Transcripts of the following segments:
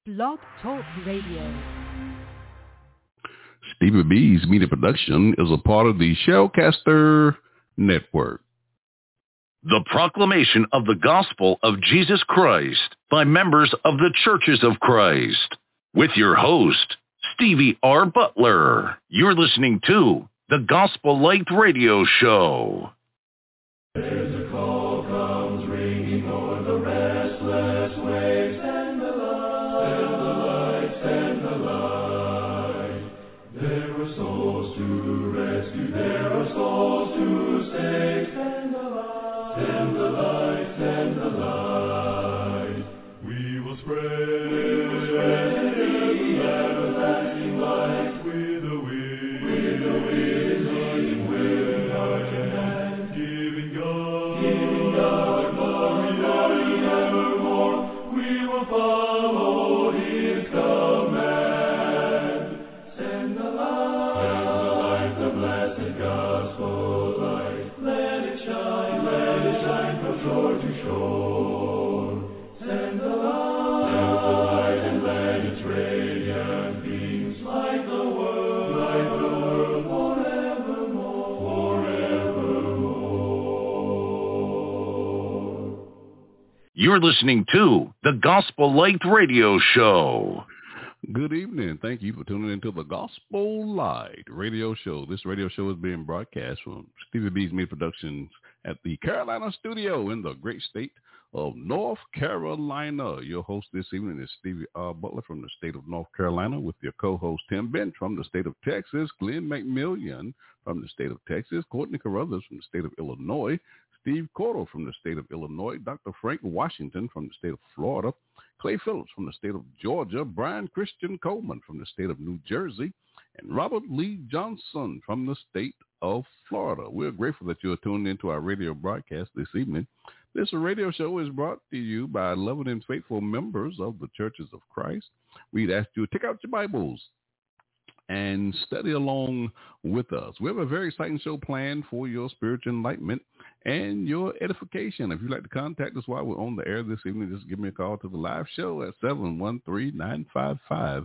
Blog Talk Radio. Stevie B's Media Production is a part of the Shellcaster Network. The proclamation of the gospel of Jesus Christ by members of the Churches of Christ. With your host, Stevie R. Butler. You're listening to the Gospel Light Radio Show. There's a call comes ringing o'er the restless waves, and the light, send the light. There are souls to rescue, there are souls to save. Send the light, send the light, send the light. We will spread the everlasting light with the wind, leading with heart and hand, giving God glory evermore. We will follow His command. Send the light, the blessed gospel light. Let it shine from shore to shore. Send the light, and let its radiant beams light the world forevermore. You're listening to the Gospel Light Radio Show. Good evening. Thank you for tuning into the Gospel Light Radio Show. This radio show is being broadcast from Stevie B's Media Productions at the Carolina studio in the great state of North Carolina. Your host this evening is Stevie R. Butler from the state of North Carolina, with your co-host Tim Bench from the state of Texas, Glenn McMillian from the state of Texas, Courtney Carruthers from the state of Illinois, Steve Cordell from the state of Illinois, Dr. Frank Washington from the state of Florida, Clay Phillips from the state of Georgia, Brian Christian Coleman from the state of New Jersey, and Robert Lee Johnson from the state of Florida. We're grateful that you're tuned into our radio broadcast this evening. This radio show is brought to you by loving and faithful members of the Churches of Christ. We'd ask you to take out your Bibles and study along with us. We have a very exciting show planned for your spiritual enlightenment and your edification. If you'd like to contact us while we're on the air this evening, just give me a call to the live show at 713-955-0508.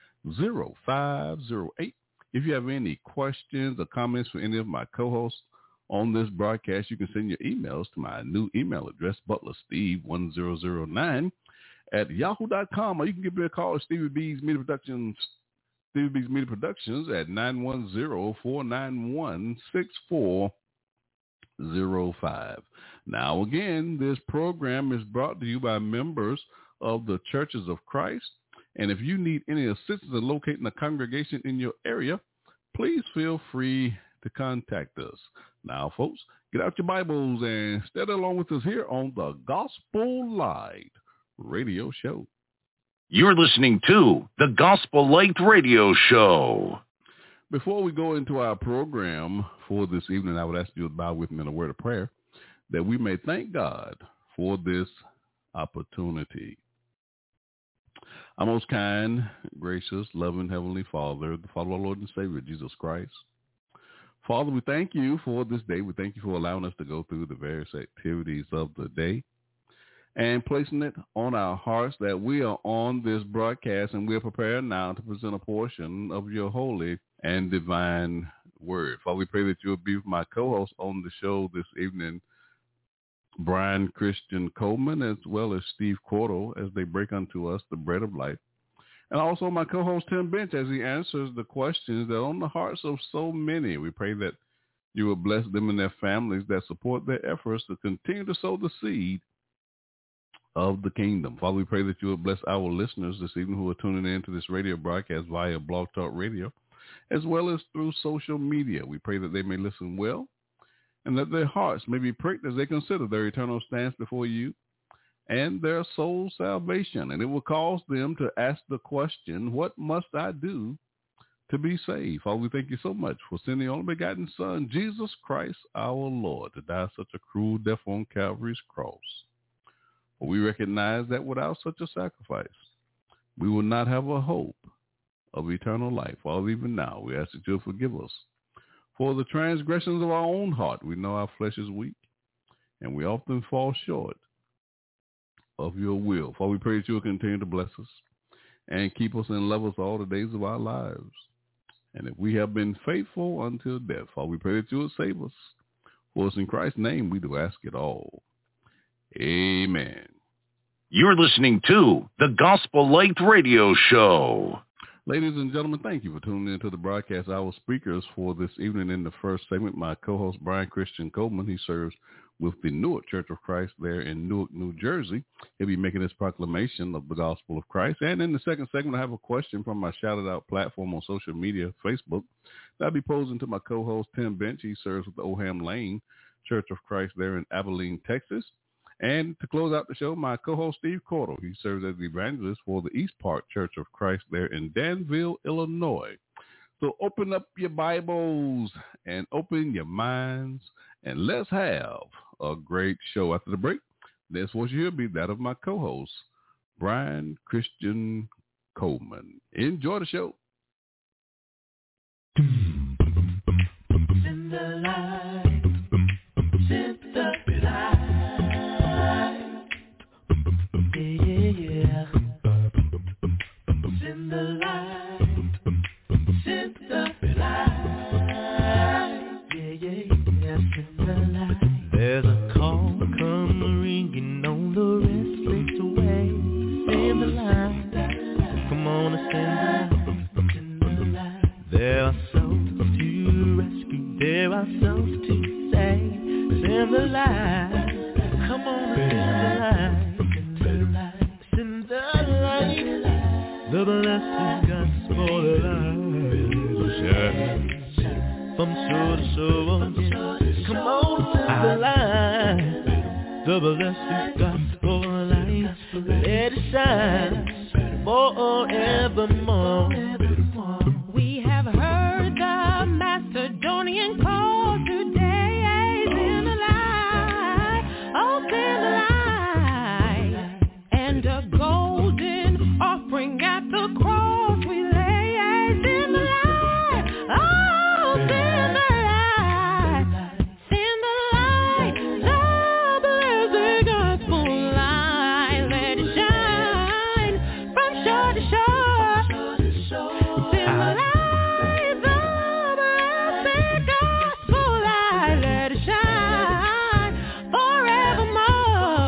If you have any questions or comments for any of my co-hosts on this broadcast, you can send your emails to my new email address, butlersteve1009 at yahoo.com, or you can give me a call at Stevie B's Media Productions at 910-491-6405. Now, again, this program is brought to you by members of the Churches of Christ. And if you need any assistance in locating a congregation in your area, please feel free to contact us. Now, folks, get out your Bibles and study along with us here on the Gospel Light Radio Show. You're listening to the Gospel Light Radio Show. Before we go into our program for this evening, I would ask you to bow with me in a word of prayer that we may thank God for this opportunity. Our most kind, gracious, loving Heavenly Father, the Father of our Lord and Savior, Jesus Christ. Father, we thank you for this day. We thank you for allowing us to go through the various activities of the day and placing it on our hearts that we are on this broadcast and we are prepared now to present a portion of your holy and divine word. Father, we pray that you will be with my co-host on the show this evening, Brian Christian Coleman, as well as Steve Cordell, as they break unto us the bread of life. And also my co-host Tim Bench, as he answers the questions that are on the hearts of so many. We pray that you will bless them and their families that support their efforts to continue to sow the seed of the kingdom. Father, we pray that you will bless our listeners this evening who are tuning in to this radio broadcast via Blog Talk Radio, as well as through social media. We pray that they may listen well and that their hearts may be pricked as they consider their eternal stance before you and their soul salvation. And it will cause them to ask the question, what must I do to be saved? Father, we thank you so much for sending the only begotten Son, Jesus Christ, our Lord, to die such a cruel death on Calvary's cross. For we recognize that without such a sacrifice, we will not have a hope of eternal life. Father, even now, we ask that you'll forgive us for the transgressions of our own heart. We know our flesh is weak, and we often fall short of your will. Father, we pray that you will continue to bless us and keep us and love us all the days of our lives. And if we have been faithful until death, Father, we pray that you will save us. For us in Christ's name, we do ask it all. Amen. You're listening to the Gospel Light Radio Show. Ladies and gentlemen, thank you for tuning in to the broadcast. Our speakers for this evening in the first segment, my co-host Brian Christian Coleman. He serves with the Newark Church of Christ there in Newark, New Jersey. He'll be making his proclamation of the gospel of Christ. And in the second segment, I have a question from my shouted-out platform on social media, Facebook, that I'll be posing to my co-host Tim Bench. He serves with the Oham Lane Church of Christ there in Abilene, Texas. And to close out the show, my co-host Steve Cordell. He serves as the evangelist for the East Park Church of Christ there in Danville, Illinois. So open up your Bibles and open your minds, and let's have a great show. After the break, this voice you'll be that of my co-host, Brian Christian Coleman. Enjoy the show. In the light, in the light. Yeah. In the light, in the light. Yeah. In the light. There's a call come ringing on the restless way. In the light, come on and send the light. There are souls to rescue, there are souls to save. Send the light, come on and send the light. Send the light, the blessed gospel light shine from shore to shore. Come on, send the light, the blessed gospel light. Let it shine forevermore. We have heard the Macedonian call today. Send the light, oh send the light, and a golden offering at the cross we lay. Send the light, oh send the light, send the light, the blessed gospel light. Let it shine from shore to shore. Send the light, the blessed gospel light. Let it shine forevermore.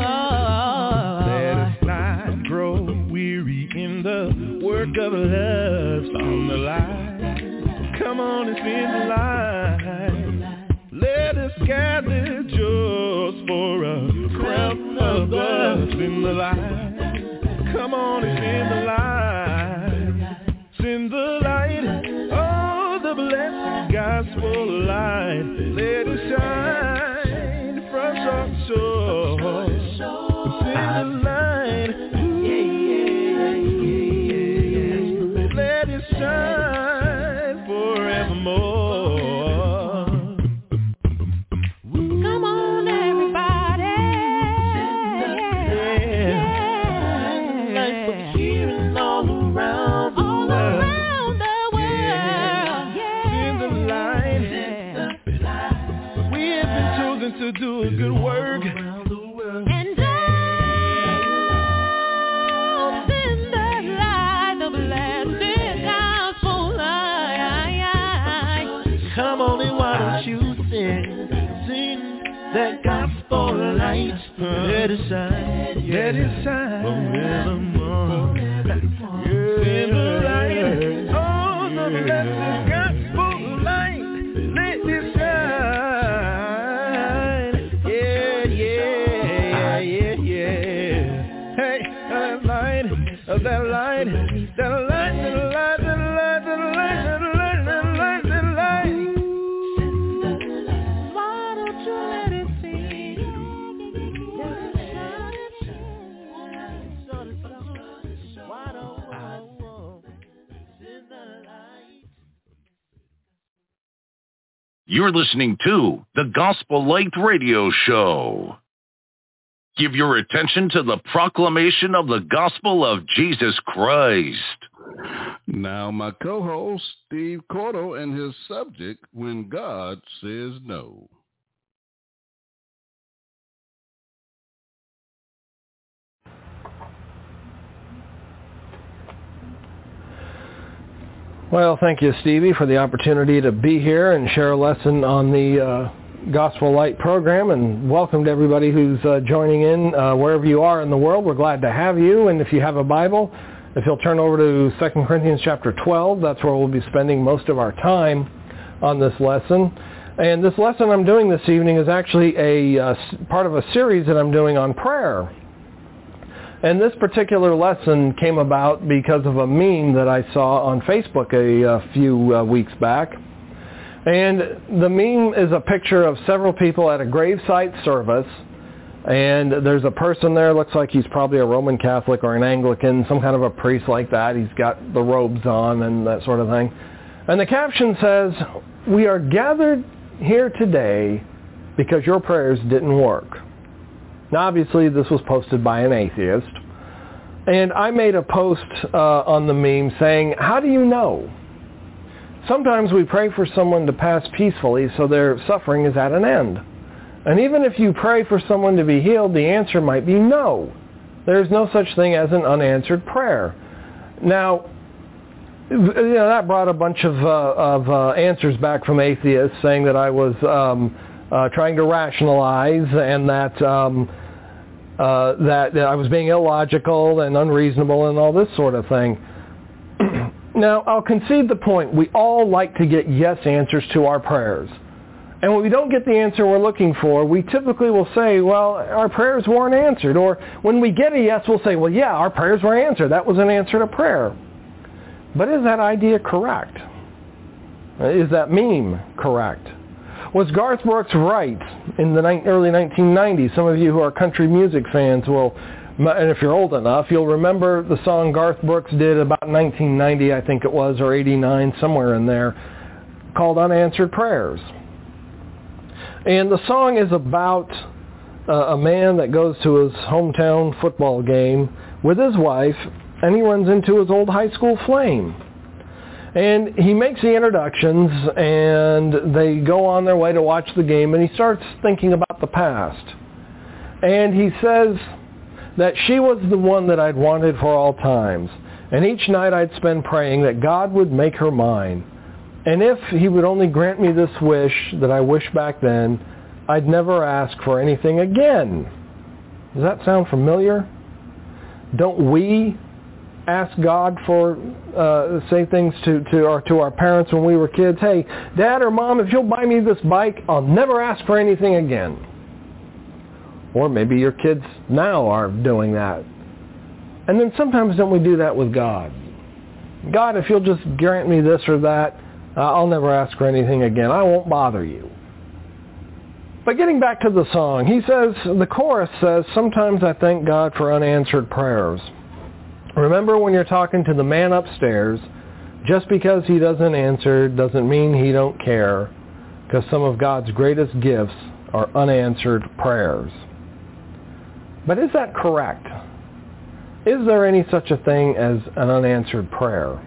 Let us not grow weary in the work of love. Send the light, come on and send the light. Let us gather just for a crown of love. Send the light, come on and send the light. Send the light, oh the blessed gospel light. Let it shine from shore to shore. Send the light, let it shine forevermore. Come on everybody, light for here and all around the world. Send the light, we have been chosen to do a good work. And oh, send the light, the blessed gospel light. Come on and why don't you sing that gospel light. Let it shine forevermore. Send the light, oh the blessed gospel light. Let it shine, yeah. Hey, that light, that light. Why don't you let it see? Why don't send the light? You're listening to the Gospel Light Radio Show. Give your attention to the proclamation of the gospel of Jesus Christ. Now, my co-host, Steve Cordell, and his subject, When God Says No. Well, thank you, Stevie, for the opportunity to be here and share a lesson on the Gospel Light program, and welcome to everybody who's joining in wherever you are in the world. We're glad to have you, and if you have a Bible, if you'll turn over to 2 Corinthians chapter 12, that's where we'll be spending most of our time on this lesson. And this lesson I'm doing this evening is actually a part of a series that I'm doing on prayer. And this particular lesson came about because of a meme that I saw on Facebook a few weeks back. And the meme is a picture of several people at a gravesite service. And there's a person there, looks like he's probably a Roman Catholic or an Anglican, some kind of a priest like that. He's got the robes on and that sort of thing. And the caption says, "We are gathered here today because your prayers didn't work." Now, obviously, this was posted by an atheist. And I made a post on the meme saying, how do you know? Sometimes we pray for someone to pass peacefully so their suffering is at an end. And even if you pray for someone to be healed, the answer might be no. There's no such thing as an unanswered prayer. Now, that brought a bunch of answers back from atheists saying that I was trying to rationalize and that I was being illogical and unreasonable and all this sort of thing. Now, I'll concede the point. We all like to get yes answers to our prayers. And when we don't get the answer we're looking for, we typically will say, well, our prayers weren't answered. Or when we get a yes, we'll say, well, yeah, our prayers were answered. That was an answer to prayer. But is that idea correct? Is that meme correct? Was Garth Brooks right in the early 1990s? Some of you who are country music fans will, and if you're old enough, you'll remember the song Garth Brooks did about 1990, I think it was, or 89, somewhere in there, called Unanswered Prayers. And the song is about a man that goes to his hometown football game with his wife, and he runs into his old high school flame. And he makes the introductions, and they go on their way to watch the game, and he starts thinking about the past. And he says that she was the one that I'd wanted for all times. And each night I'd spend praying that God would make her mine. And if he would only grant me this wish that I wished back then, I'd never ask for anything again. Does that sound familiar? Don't we ask God for, say things to our parents when we were kids? Hey, Dad or Mom, if you'll buy me this bike, I'll never ask for anything again. Or maybe your kids now are doing that. And then sometimes don't we do that with God? God, if you'll just grant me this or that, I'll never ask for anything again. I won't bother you. But getting back to the song, he says, the chorus says, sometimes I thank God for unanswered prayers. Remember when you're talking to the man upstairs, just because he doesn't answer doesn't mean he don't care, because some of God's greatest gifts are unanswered prayers. But is that correct? Is there any such a thing as an unanswered prayer?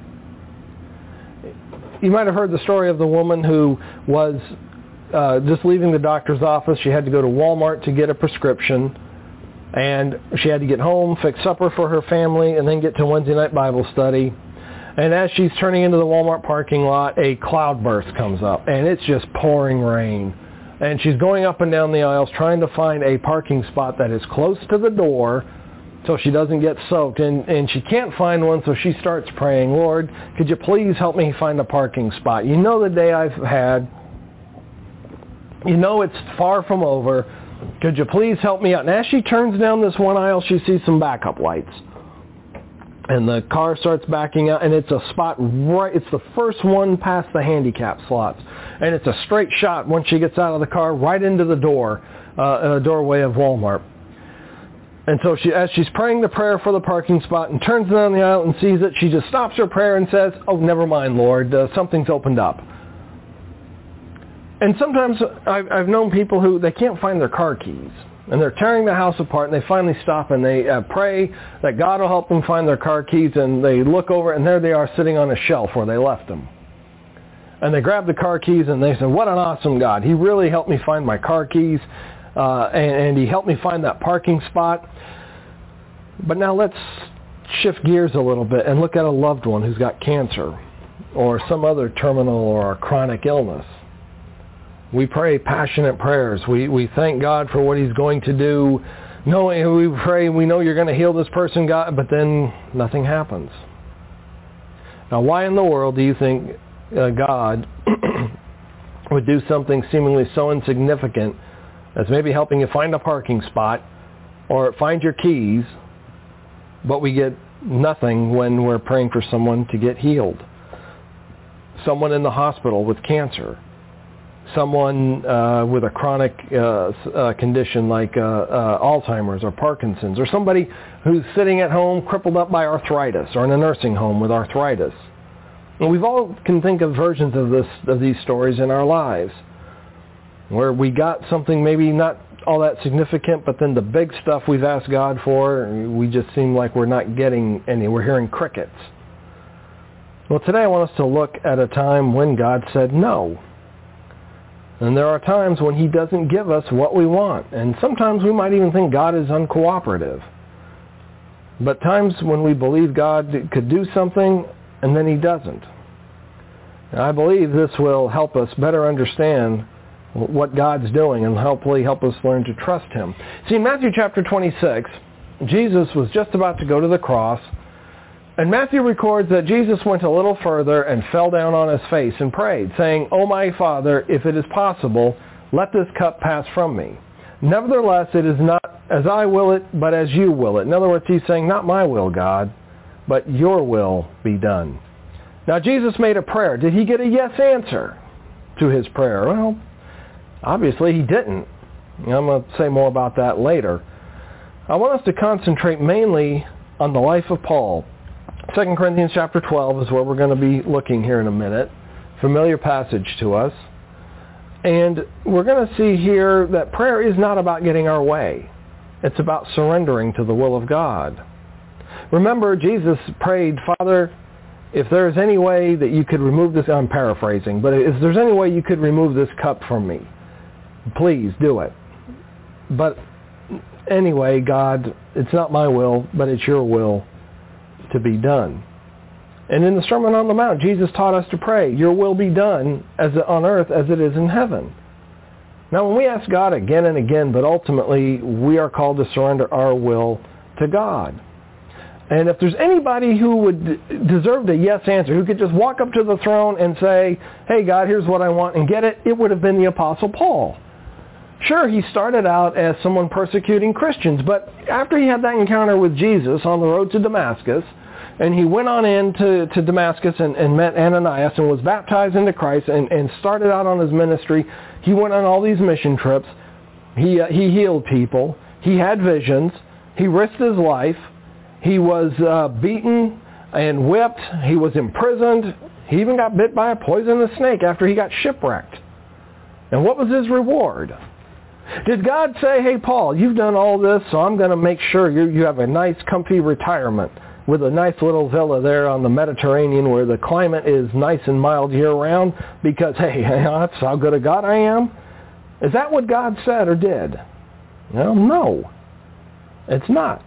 You might have heard the story of the woman who was just leaving the doctor's office. She had to go to Walmart to get a prescription. And she had to get home, fix supper for her family, and then get to Wednesday night Bible study. And as she's turning into the Walmart parking lot, a cloudburst comes up, and it's just pouring rain. And she's going up and down the aisles trying to find a parking spot that is close to the door so she doesn't get soaked. And she can't find one, so she starts praying, Lord, could you please help me find a parking spot? You know the day I've had. You know it's far from over. Could you please help me out? And as she turns down this one aisle, she sees some backup lights. And the car starts backing out, and it's a spot right, it's the first one past the handicap slots. And it's a straight shot once she gets out of the car right into the doorway of Walmart. And so as she's praying the prayer for the parking spot and turns down the aisle and sees it, she just stops her prayer and says, oh, never mind, Lord, something's opened up. And sometimes I've known people who, they can't find their car keys. And they're tearing the house apart, and they finally stop, and they pray that God will help them find their car keys, and they look over, and there they are sitting on a shelf where they left them. And they grab the car keys, and they say, what an awesome God. He really helped me find my car keys, and he helped me find that parking spot. But now let's shift gears a little bit and look at a loved one who's got cancer. or some other terminal or chronic illness. We pray passionate prayers. We thank God for what he's going to do. We pray, we know you're going to heal this person, God, but then nothing happens. Now, why in the world do you think God would do something seemingly so insignificant as maybe helping you find a parking spot or find your keys, but we get nothing when we're praying for someone to get healed? Someone in the hospital with cancer, someone with a chronic condition like Alzheimer's or Parkinson's, or somebody who's sitting at home crippled up by arthritis, or in a nursing home with arthritis. And we've all can think of versions of these stories in our lives, where we got something maybe not all that significant, but then the big stuff we've asked God for, we just seem like we're not getting any. We're hearing crickets. Well, today I want us to look at a time when God said no. And there are times when he doesn't give us what we want. And sometimes we might even think God is uncooperative. But times when we believe God could do something and then he doesn't. And I believe this will help us better understand what God's doing and hopefully help us learn to trust him. See, in Matthew chapter 26, Jesus was just about to go to the cross. And Matthew records that Jesus went a little further and fell down on his face and prayed, saying, "O my Father, if it is possible, let this cup pass from me. Nevertheless, it is not as I will it, but as you will it." In other words, he's saying, not my will, God, but your will be done. Now, Jesus made a prayer. Did he get a yes answer to his prayer? Well, obviously he didn't. I'm going to say more about that later. I want us to concentrate mainly on the life of Paul. 2 Corinthians chapter 12 is where we're going to be looking here in a minute. Familiar passage to us. And we're going to see here that prayer is not about getting our way. It's about surrendering to the will of God. Remember, Jesus prayed, "Father, if there's any way that you could remove this," I'm paraphrasing, but if there's any way you could remove this cup from me, please do it. But anyway, God, it's not my will, but it's your will to be done. And in the Sermon on the Mount, Jesus taught us to pray, "Your will be done on earth as it is in heaven." Now, when we ask God again and again, but ultimately we are called to surrender our will to God. And if there's anybody who would deserve a yes answer, who could just walk up to the throne and say, "Hey, God, here's what I want," and get it, it would have been the Apostle Paul. Sure, he started out as someone persecuting Christians, but after he had that encounter with Jesus on the road to Damascus, and he went on into Damascus and met Ananias and was baptized into Christ and started out on his ministry, he went on all these mission trips. He healed people. He had visions. He risked his life. He was beaten and whipped. He was imprisoned. He even got bit by a poisonous snake after he got shipwrecked. And what was his reward? Did God say, "Hey, Paul, you've done all this, so I'm going to make sure you have a nice, comfy retirement with a nice little villa there on the Mediterranean where the climate is nice and mild year-round because, hey, that's how good a God I am"? Is that what God said or did? Well, no, it's not.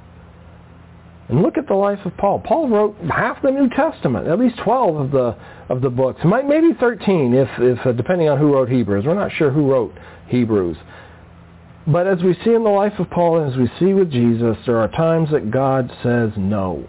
And look at the life of Paul. Paul wrote half the New Testament, at least 12 of the books, maybe 13 if depending on who wrote Hebrews. We're not sure who wrote Hebrews. But as we see in the life of Paul and as we see with Jesus, there are times that God says no.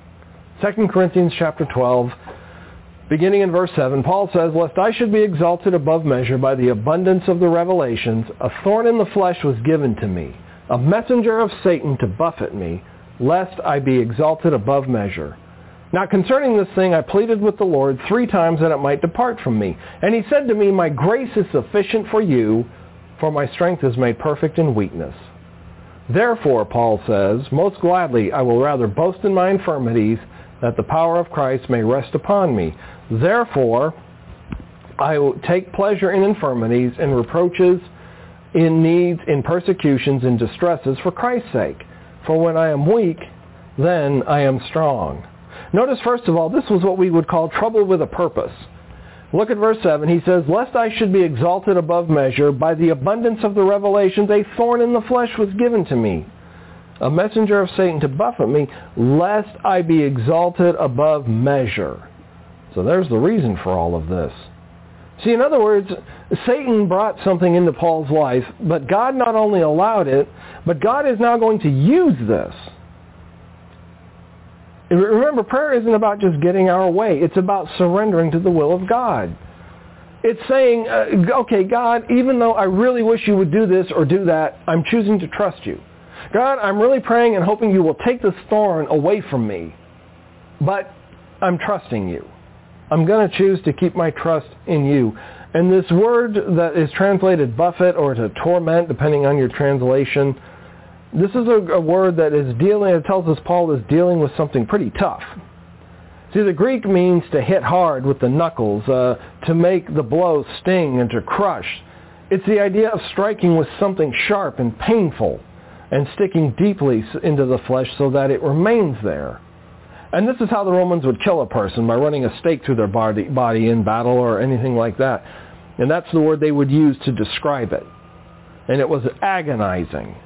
2 Corinthians chapter 12, beginning in verse 7, Paul says, "Lest I should be exalted above measure by the abundance of the revelations, a thorn in the flesh was given to me, a messenger of Satan to buffet me, lest I be exalted above measure. Now concerning this thing I pleaded with the Lord 3 times that it might depart from me. And he said to me, My grace is sufficient for you, for my strength is made perfect in weakness. Therefore," Paul says, "most gladly I will rather boast in my infirmities, that the power of Christ may rest upon me. Therefore, I will take pleasure in infirmities, in reproaches, in needs, in persecutions, in distresses, for Christ's sake. For when I am weak, then I am strong." Notice, first of all, this was what we would call trouble with a purpose. Look at verse 7. He says, "Lest I should be exalted above measure, by the abundance of the revelations, a thorn in the flesh was given to me, a messenger of Satan to buffet me, lest I be exalted above measure." So there's the reason for all of this. See, in other words, Satan brought something into Paul's life, but God not only allowed it, but God is now going to use this. Remember, prayer isn't about just getting our way. It's about surrendering to the will of God. It's saying, okay, God, even though I really wish you would do this or do that, I'm choosing to trust you. God, I'm really praying and hoping you will take this thorn away from me, but I'm trusting you. I'm going to choose to keep my trust in you. And this word that is translated buffet or to torment, depending on your translation, this is a word that is dealing, it tells us Paul is dealing with something pretty tough. See, the Greek means to hit hard with the knuckles, to make the blow sting and to crush. It's the idea of striking with something sharp and painful and sticking deeply into the flesh so that it remains there. And this is how the Romans would kill a person, by running a stake through their body in battle or anything like that. And that's the word they would use to describe it. And it was agonizing.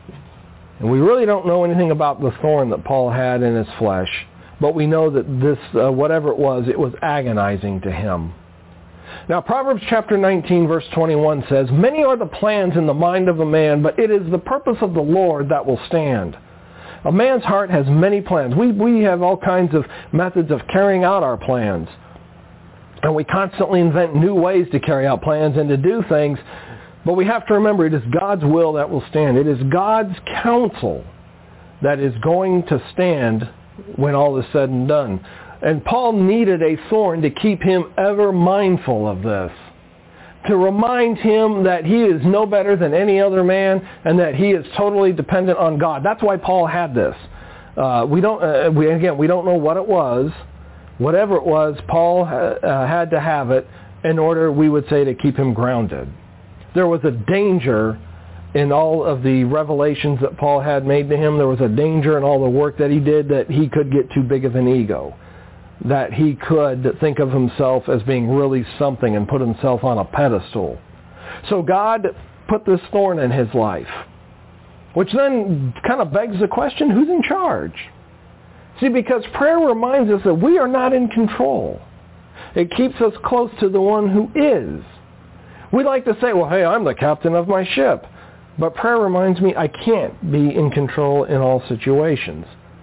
And we really don't know anything about the thorn that Paul had in his flesh, but we know that this, whatever it was agonizing to him. Now, Proverbs chapter 19, verse 21 says, "Many are the plans in the mind of a man, but it is the purpose of the Lord that will stand." A man's heart has many plans. We have all kinds of methods of carrying out our plans. And we constantly invent new ways to carry out plans and to do things. But we have to remember, it is God's will that will stand. It is God's counsel that is going to stand when all is said and done. And Paul needed a thorn to keep him ever mindful of this, to remind him that he is no better than any other man and that he is totally dependent on God. That's why Paul had this. We don't know what it was. Whatever it was, Paul had to have it in order, we would say, to keep him grounded. There was a danger in all of the revelations that Paul had made to him. There was a danger in all the work that he did that he could get too big of an ego, that he could think of himself as being really something and put himself on a pedestal. So God put this thorn in his life, which then kind of begs the question, who's in charge? See, because prayer reminds us that we are not in control. It keeps us close to the one who is. We like to say, well, hey, I'm the captain of my ship. But prayer reminds me I can't be in control in all situations.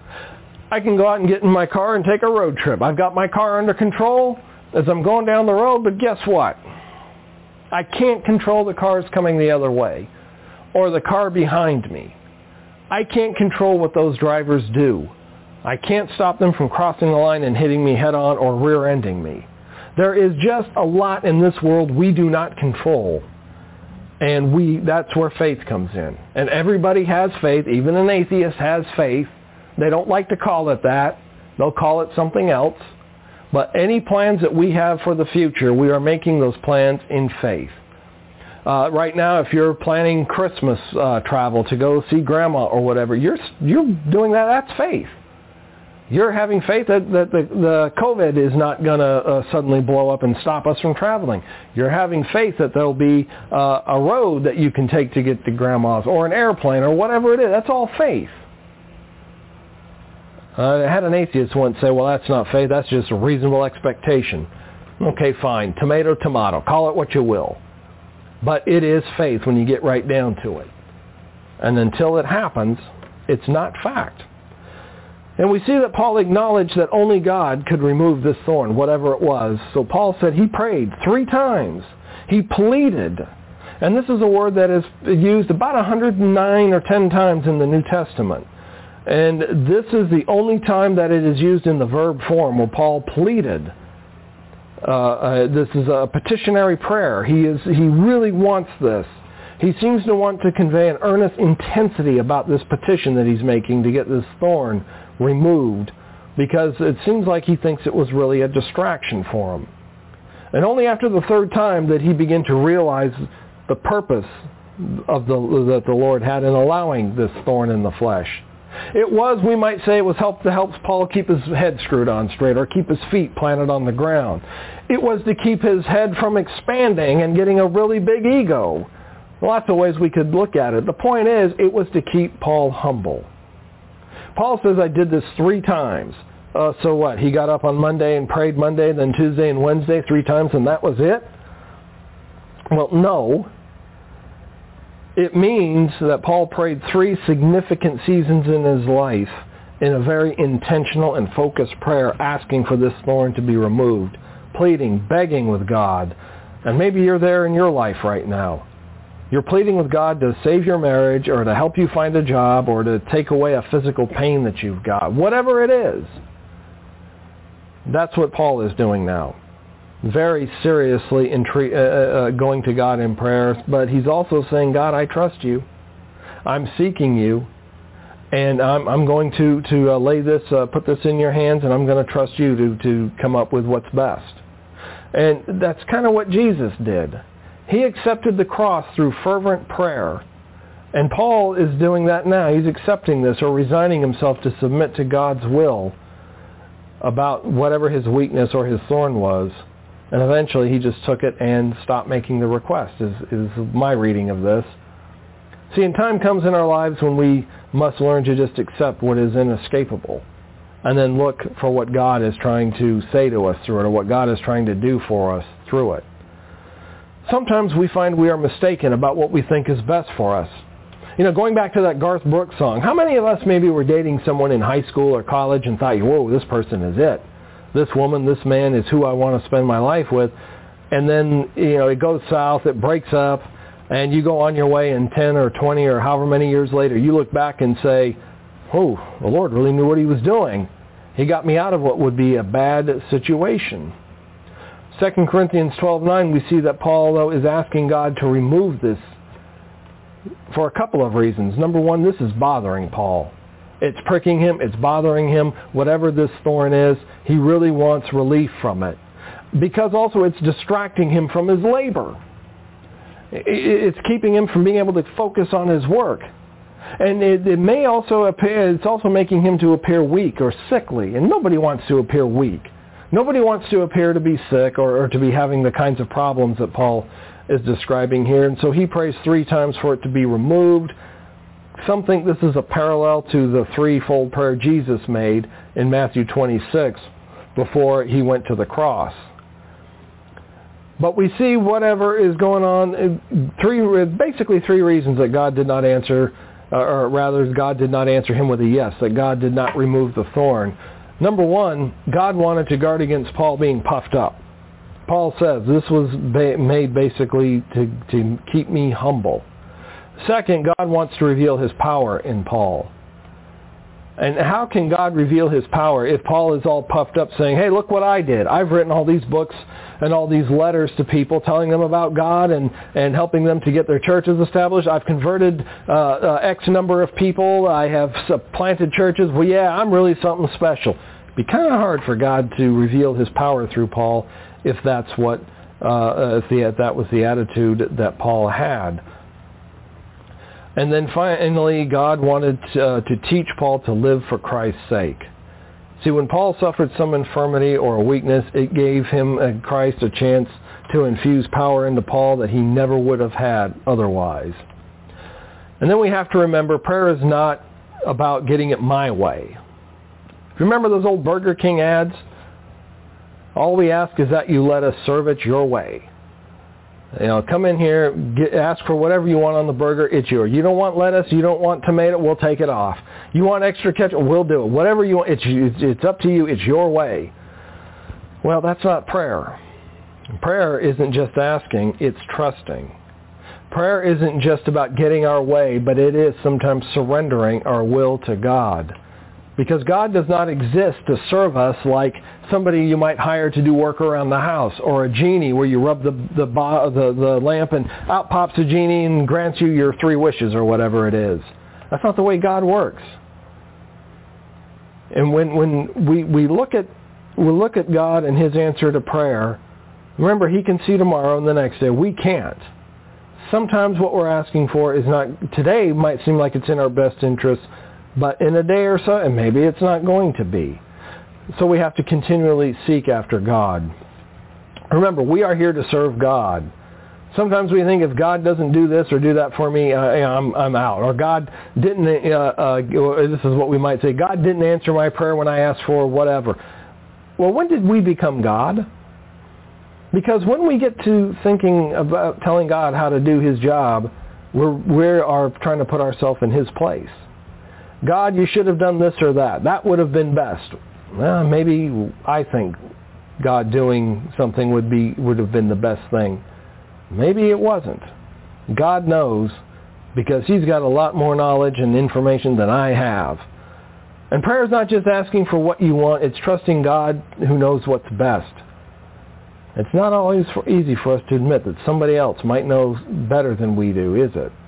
I can go out and get in my car and take a road trip. I've got my car under control as I'm going down the road, but guess what? I can't control the cars coming the other way or the car behind me. I can't control what those drivers do. I can't stop them from crossing the line and hitting me head on or rear-ending me. There is just a lot in this world we do not control. And that's where faith comes in. And everybody has faith. Even an atheist has faith. They don't like to call it that. They'll call it something else. But any plans that we have for the future, we are making those plans in faith. Right now, if you're planning Christmas travel to go see grandma or whatever, you're doing that. That's faith. You're having faith that the COVID is not going to suddenly blow up and stop us from traveling. You're having faith that there'll be a road that you can take to get to grandma's or an airplane or whatever it is. That's all faith. I had an atheist once say, well, that's not faith. That's just a reasonable expectation. Okay, fine. Tomato, tomato. Call it what you will. But it is faith when you get right down to it. And until it happens, it's not fact. And we see that Paul acknowledged that only God could remove this thorn, whatever it was. So Paul said he prayed 3 times. He pleaded. And this is a word that is used about 109 or 10 times in the New Testament. And this is the only time that it is used in the verb form where Paul pleaded. This is a petitionary prayer. He really wants this. He seems to want to convey an earnest intensity about this petition that he's making to get this thorn removed, because it seems like he thinks it was really a distraction for him. And only after the 3rd time did he begin to realize the purpose of that the Lord had in allowing this thorn in the flesh. It was, we might say, it was to help Paul keep his head screwed on straight or keep his feet planted on the ground. It was to keep his head from expanding and getting a really big ego. Lots of ways we could look at it. The point is, it was to keep Paul humble. Paul says, I did this 3 times. So what? He got up on Monday and prayed Monday, then Tuesday and Wednesday 3 times, and that was it? Well, no. It means that Paul prayed 3 significant seasons in his life in a very intentional and focused prayer, asking for this thorn to be removed, pleading, begging with God. And maybe you're there in your life right now. You're pleading with God to save your marriage or to help you find a job or to take away a physical pain that you've got. Whatever it is. That's what Paul is doing now. Very seriously going to God in prayer. But he's also saying, God, I trust you. I'm seeking you. And I'm going to lay this, put this in your hands, and I'm going to trust you to come up with what's best. And that's kind of what Jesus did. He accepted the cross through fervent prayer. And Paul is doing that now. He's accepting this or resigning himself to submit to God's will about whatever his weakness or his thorn was. And eventually he just took it and stopped making the request, is my reading of this. See, and time comes in our lives when we must learn to just accept what is inescapable and then look for what God is trying to say to us through it or what God is trying to do for us through it. Sometimes we find we are mistaken about what we think is best for us. You know, going back to that Garth Brooks song, how many of us maybe were dating someone in high school or college and thought, whoa, this person is it. This woman, this man is who I want to spend my life with. And then, you know, it goes south, it breaks up, and you go on your way, and 10 or 20 or however many years later, you look back and say, oh, the Lord really knew what he was doing. He got me out of what would be a bad situation. 2 Corinthians 12:9, we see that Paul, though, is asking God to remove this for a couple of reasons. Number one, this is bothering Paul. It's pricking him. It's bothering him. Whatever this thorn is, he really wants relief from it. Because also it's distracting him from his labor. It's keeping him from being able to focus on his work. And it may also appear, it's also making him to appear weak or sickly. And nobody wants to appear weak. Nobody wants to appear to be sick or to be having the kinds of problems that Paul is describing here. And so he prays 3 times for it to be removed. Some think this is a parallel to the 3-fold prayer Jesus made in Matthew 26 before he went to the cross. But we see whatever is going on, basically 3 reasons that God did not answer, or rather God did not answer him with a yes, that God did not remove the thorn. Number 1, God wanted to guard against Paul being puffed up. Paul says this was made basically to keep me humble. Second, God wants to reveal his power in Paul. And how can God reveal his power if Paul is all puffed up saying, hey, look what I did. I've written all these books and all these letters to people telling them about God and helping them to get their churches established. I've converted X number of people. I have planted churches. Well, yeah, I'm really something special. It'd be kind of hard for God to reveal his power through Paul if that's what if that was the attitude that Paul had. And then finally, God wanted to teach Paul to live for Christ's sake. See, when Paul suffered some infirmity or a weakness, it gave him, Christ, a chance to infuse power into Paul that he never would have had otherwise. And then we have to remember, prayer is not about getting it my way. Remember those old Burger King ads? All we ask is that you let us serve it your way. You know, come in here, ask for whatever you want on the burger, it's yours. You don't want lettuce, you don't want tomato, we'll take it off. You want extra ketchup, we'll do it. Whatever you want, it's up to you, it's your way. Well, that's not prayer. Prayer isn't just asking, it's trusting. Prayer isn't just about getting our way, but it is sometimes surrendering our will to God. Because God does not exist to serve us like somebody you might hire to do work around the house, or a genie where you rub the lamp and out pops a genie and grants you your 3 wishes or whatever it is. That's not the way God works. And when we look at God and his answer to prayer, remember, he can see tomorrow and the next day. We can't. Sometimes what we're asking for is not, today might seem like it's in our best interest, but in a day or so, and maybe it's not going to be. So we have to continually seek after God. Remember, we are here to serve God. Sometimes we think if God doesn't do this or do that for me, I'm out. Or God didn't, this is what we might say, God didn't answer my prayer when I asked for whatever. Well, when did we become God? Because when we get to thinking about telling God how to do his job, we are trying to put ourselves in his place. God, you should have done this or that. That would have been best. Well, maybe I think God doing something would have been the best thing. Maybe it wasn't. God knows, because he's got a lot more knowledge and information than I have. And prayer is not just asking for what you want, it's trusting God who knows what's best. It's not always easy for us to admit that somebody else might know better than we do, is it?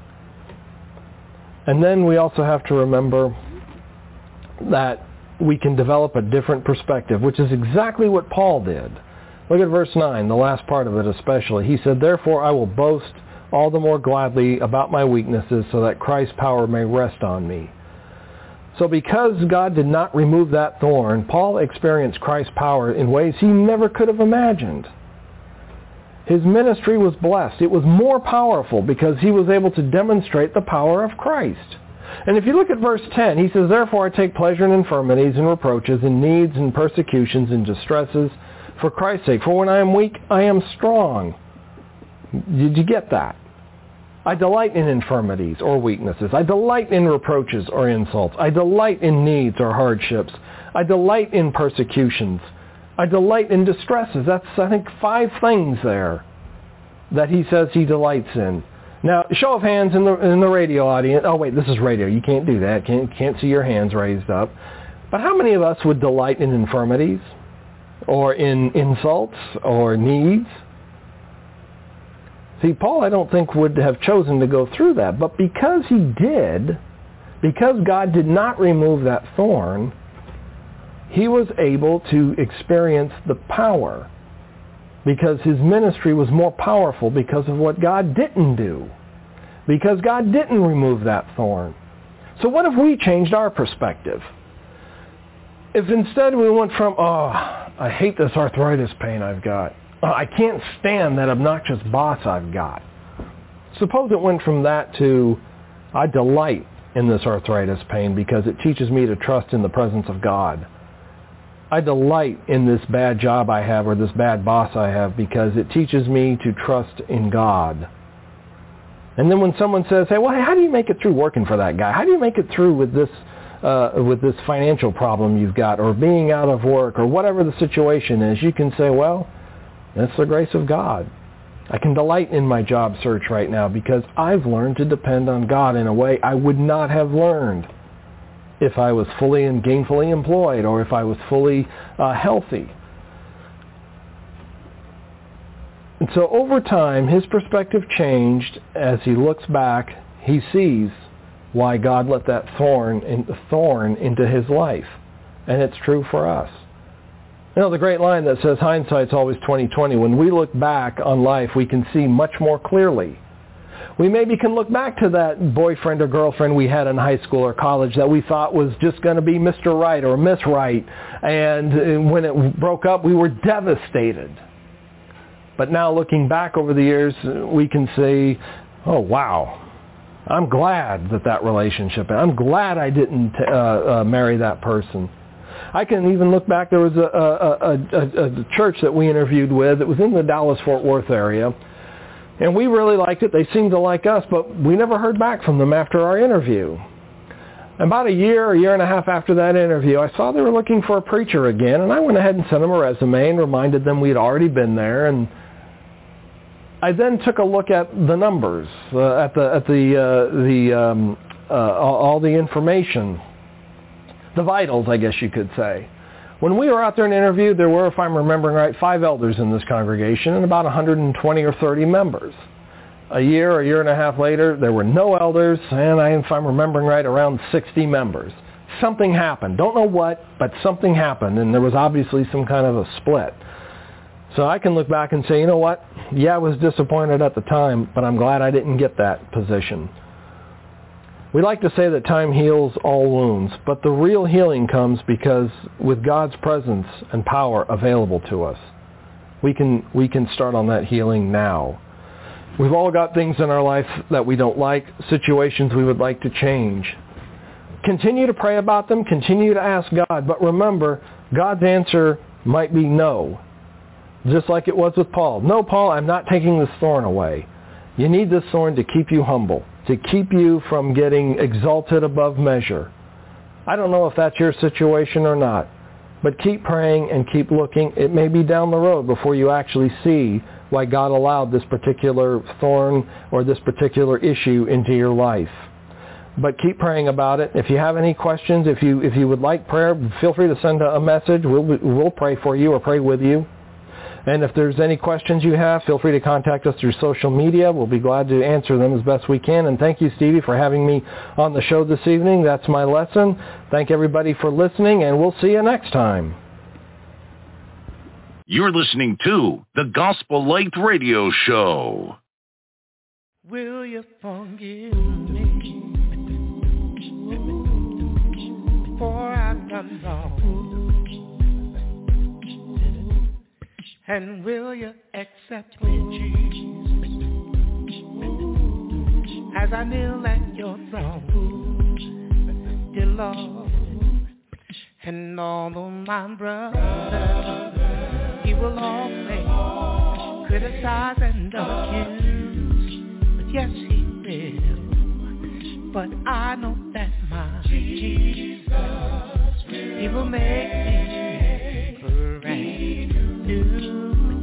And then we also have to remember that we can develop a different perspective, which is exactly what Paul did. Look at verse 9, the last part of it especially. He said, "Therefore I will boast all the more gladly about my weaknesses, so that Christ's power may rest on me." So because God did not remove that thorn, Paul experienced Christ's power in ways he never could have imagined. His ministry was blessed. It was more powerful because he was able to demonstrate the power of Christ. And if you look at verse 10, he says, "Therefore I take pleasure in infirmities and reproaches, in needs and persecutions and distresses, for Christ's sake. For when I am weak, I am strong." Did you get that? I delight in infirmities or weaknesses. I delight in reproaches or insults. I delight in needs or hardships. I delight in persecutions. I delight in distresses. That's, I think, 5 things there that he says he delights in. Now, show of hands in the radio audience. Oh, wait, this is radio. You can't do that. Can't see your hands raised up. But how many of us would delight in infirmities or in insults or needs? See, Paul, I don't think, would have chosen to go through that. But because he did, because God did not remove that thorn, he was able to experience the power, because his ministry was more powerful because of what God didn't do, because God didn't remove that thorn. So what if we changed our perspective? If instead we went from, I hate this arthritis pain I've got. I can't stand that obnoxious boss I've got. Suppose it went from that to, I delight in this arthritis pain because it teaches me to trust in the presence of God. I delight in this bad job I have or this bad boss I have because it teaches me to trust in God. And then when someone says, hey, well, how do you make it through working for that guy? How do you make it through with this financial problem you've got, or being out of work, or whatever the situation is? You can say, well, that's the grace of God. I can delight in my job search right now because I've learned to depend on God in a way I would not have learned if I was fully and gainfully employed, or if I was fully healthy. And so over time, his perspective changed. As he looks back, he sees why God let that thorn into his life. And it's true for us. You know, the great line that says hindsight's always 20/20. When we look back on life, we can see much more clearly. We maybe can look back to that boyfriend or girlfriend we had in high school or college that we thought was just going to be Mr. Right or Miss Right. And when it broke up, we were devastated. But now looking back over the years, we can say, oh, wow, I'm glad that relationship, I'm glad I didn't marry that person. I can even look back, there was a church that we interviewed with that was in the Dallas-Fort Worth area. And we really liked it. They seemed to like us, but we never heard back from them after our interview. About a year and a half after that interview, I saw they were looking for a preacher again, and I went ahead and sent them a resume and reminded them we'd already been there. And I then took a look at the numbers, all the information, the vitals, I guess you could say. When we were out there and interviewed, there were, if I'm remembering right, 5 elders in this congregation and about 120 or 30 members. A year and a half later, there were no elders, and if I'm remembering right, around 60 members. Something happened. Don't know what, but something happened, and there was obviously some kind of a split. So I can look back and say, you know what? Yeah, I was disappointed at the time, but I'm glad I didn't get that position. We like to say that time heals all wounds, but the real healing comes because with God's presence and power available to us, we can start on that healing now. We've all got things in our life that we don't like, situations we would like to change. Continue to pray about them, continue to ask God, but remember, God's answer might be no. Just like it was with Paul. No, Paul, I'm not taking this thorn away. You need this thorn to keep you humble, to keep you from getting exalted above measure. I don't know if that's your situation or not, but keep praying and keep looking. It may be down the road before you actually see why God allowed this particular thorn or this particular issue into your life. But keep praying about it. If you have any questions, if you would like prayer, feel free to send a message. We'll pray for you or pray with you. And if there's any questions you have, feel free to contact us through social media. We'll be glad to answer them as best we can. And thank you, Stevie, for having me on the show this evening. That's my lesson. Thank everybody for listening, and we'll see you next time. You're listening to the Gospel Light Radio Show. Will you forgive me for I've done wrong? And will you accept me, Jesus, as I kneel at your throne, dear Lord? And although my brother, he will always criticize and accuse, but yes, he will. But I know that my Jesus, he will make me brand new.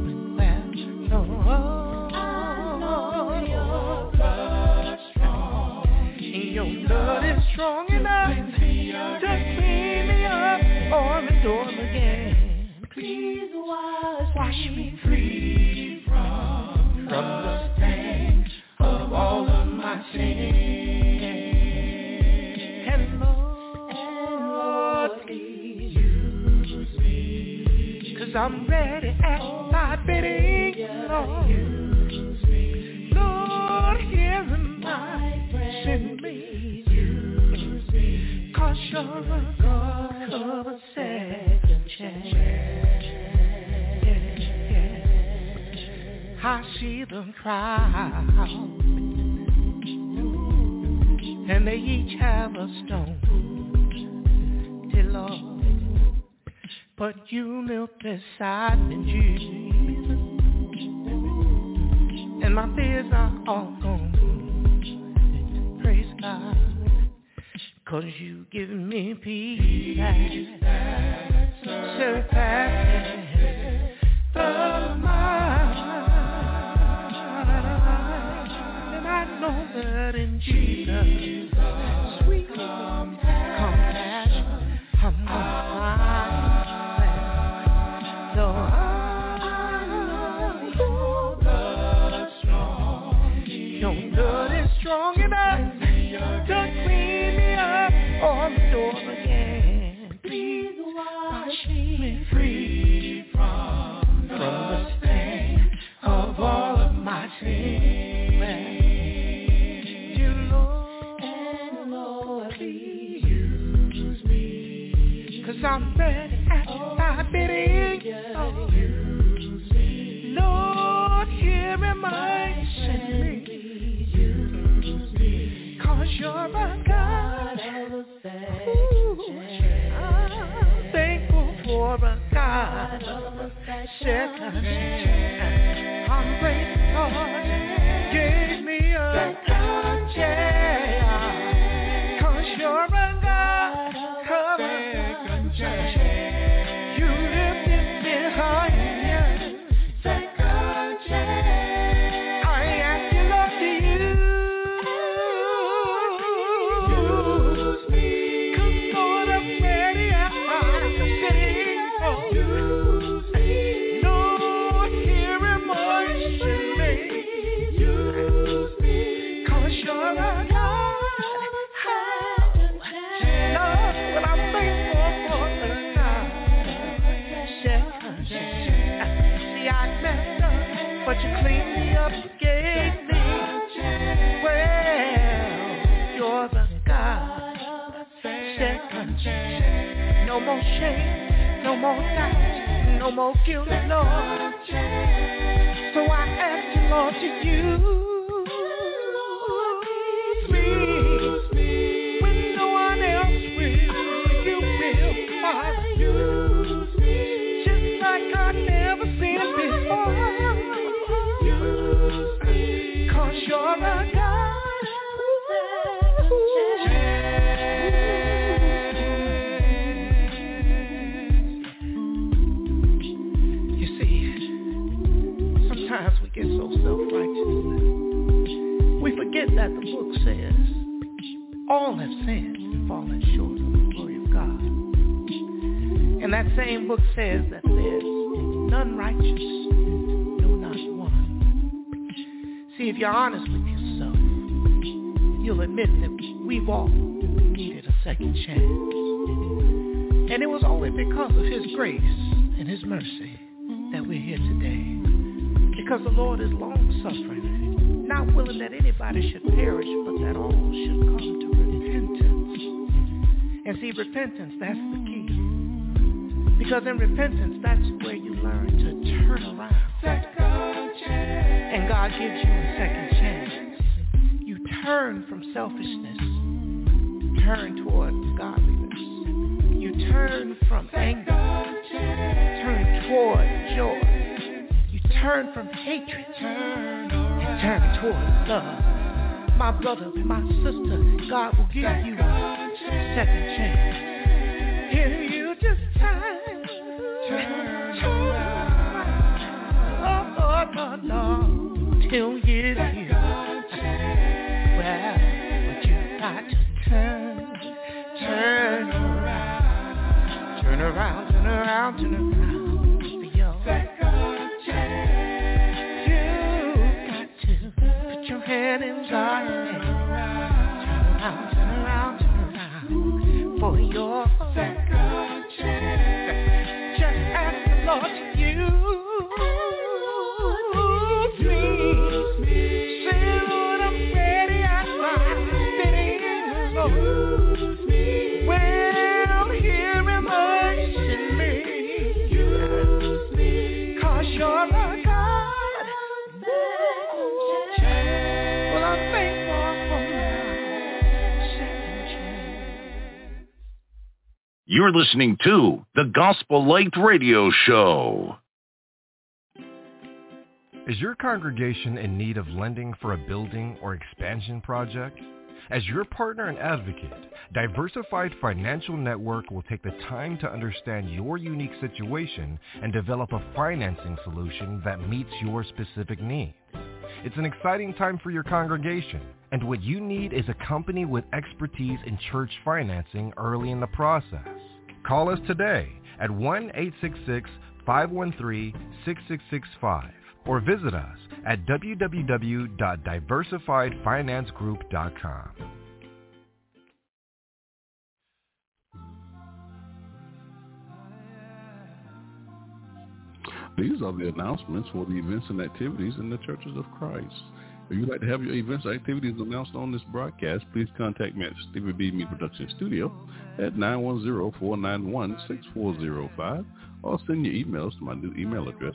Blood is strong enough to clean me up or restore me again. Please wash me free from the stain of all of my sins. And Lord, please use me, 'cause I'm ready at thy bidding. Lord, Lord, hear my send me. 'Cause you're a God of a second chance. I see them crowd, and they each have a stone, dear Lord, but you knelt beside me, Jesus, and my fears are all gone. Praise God. 'Cause you give me peace that surpasses the mind. And I know that in Jesus' sweet compassion, I'm gonna find rest. So your blood strong, your blood is strong enough to clean me up or restore again. Please wash me free from the stain of all of my sins. Dear Lord, and Lord, please use me, 'cause I'm ready at thy bidding. Use me. Lord, hear me, send me. Use me, 'cause you're a God of a second chance. I'm thankful for a God of a second chance. I'm grateful you gave me a second chance. 'Cause you're a God of a second chance. You lifted me higher. Second chance. I ask you, Lord, to use me. 'Cause Lord, I'm ready. I'm sitting for you. Lord, hear and moisten me. Use me. 'Cause you're a God. Lord, but I'm thankful for the God. Second chance. See, I messed up, but you cleaned me up, gave me. Well, you're the God. Second chance. No more shame, no more doubt, no more guilt, Lord. So I ask you, Lord, to use me when no one else will. You will, Father. Use me just like I've never seen before. Use me 'cause you're a God. Sometimes we get so self-righteous. We forget that the book says, all have sinned and fallen short of the glory of God. And that same book says that there's none righteous, no, not one. See, if you're honest with yourself, you'll admit that we've all needed a second chance. And it was only because of his grace and his mercy that we're here today. Because the Lord is long-suffering, not willing that anybody should perish, but that all should come to repentance. And see, repentance, that's the key. Because in repentance, that's where you learn to turn around. And God gives you a second chance. You turn from selfishness, turn toward godliness. You turn from anger, turn toward joy. Turn from hatred and turn towards love. My brother, my sister, God will give you a second chance. If you just turn around, Lord, He'll give you. Well, but you got to turn around for your second chance. Hand in God's hand. Turn around for your second chance. Just ask the Lord to use me. Say, Lord, I'm ready. I'm fitting in, Lord. Well, hear him urging me. Use me. 'Cause you're a God. You're listening to the Gospel Light Radio Show. Is your congregation in need of lending for a building or expansion project? As your partner and advocate, Diversified Financial Network will take the time to understand your unique situation and develop a financing solution that meets your specific needs. It's an exciting time for your congregation, and what you need is a company with expertise in church financing early in the process. Call us today at 1-866-513-6665 or visit us at www.diversifiedfinancegroup.com. These are the announcements for the events and activities in the Churches of Christ. If you'd like to have your events or activities announced on this broadcast, please contact me at Stevie B Media Production Studio at 910-491-6405 or send your emails to my new email address,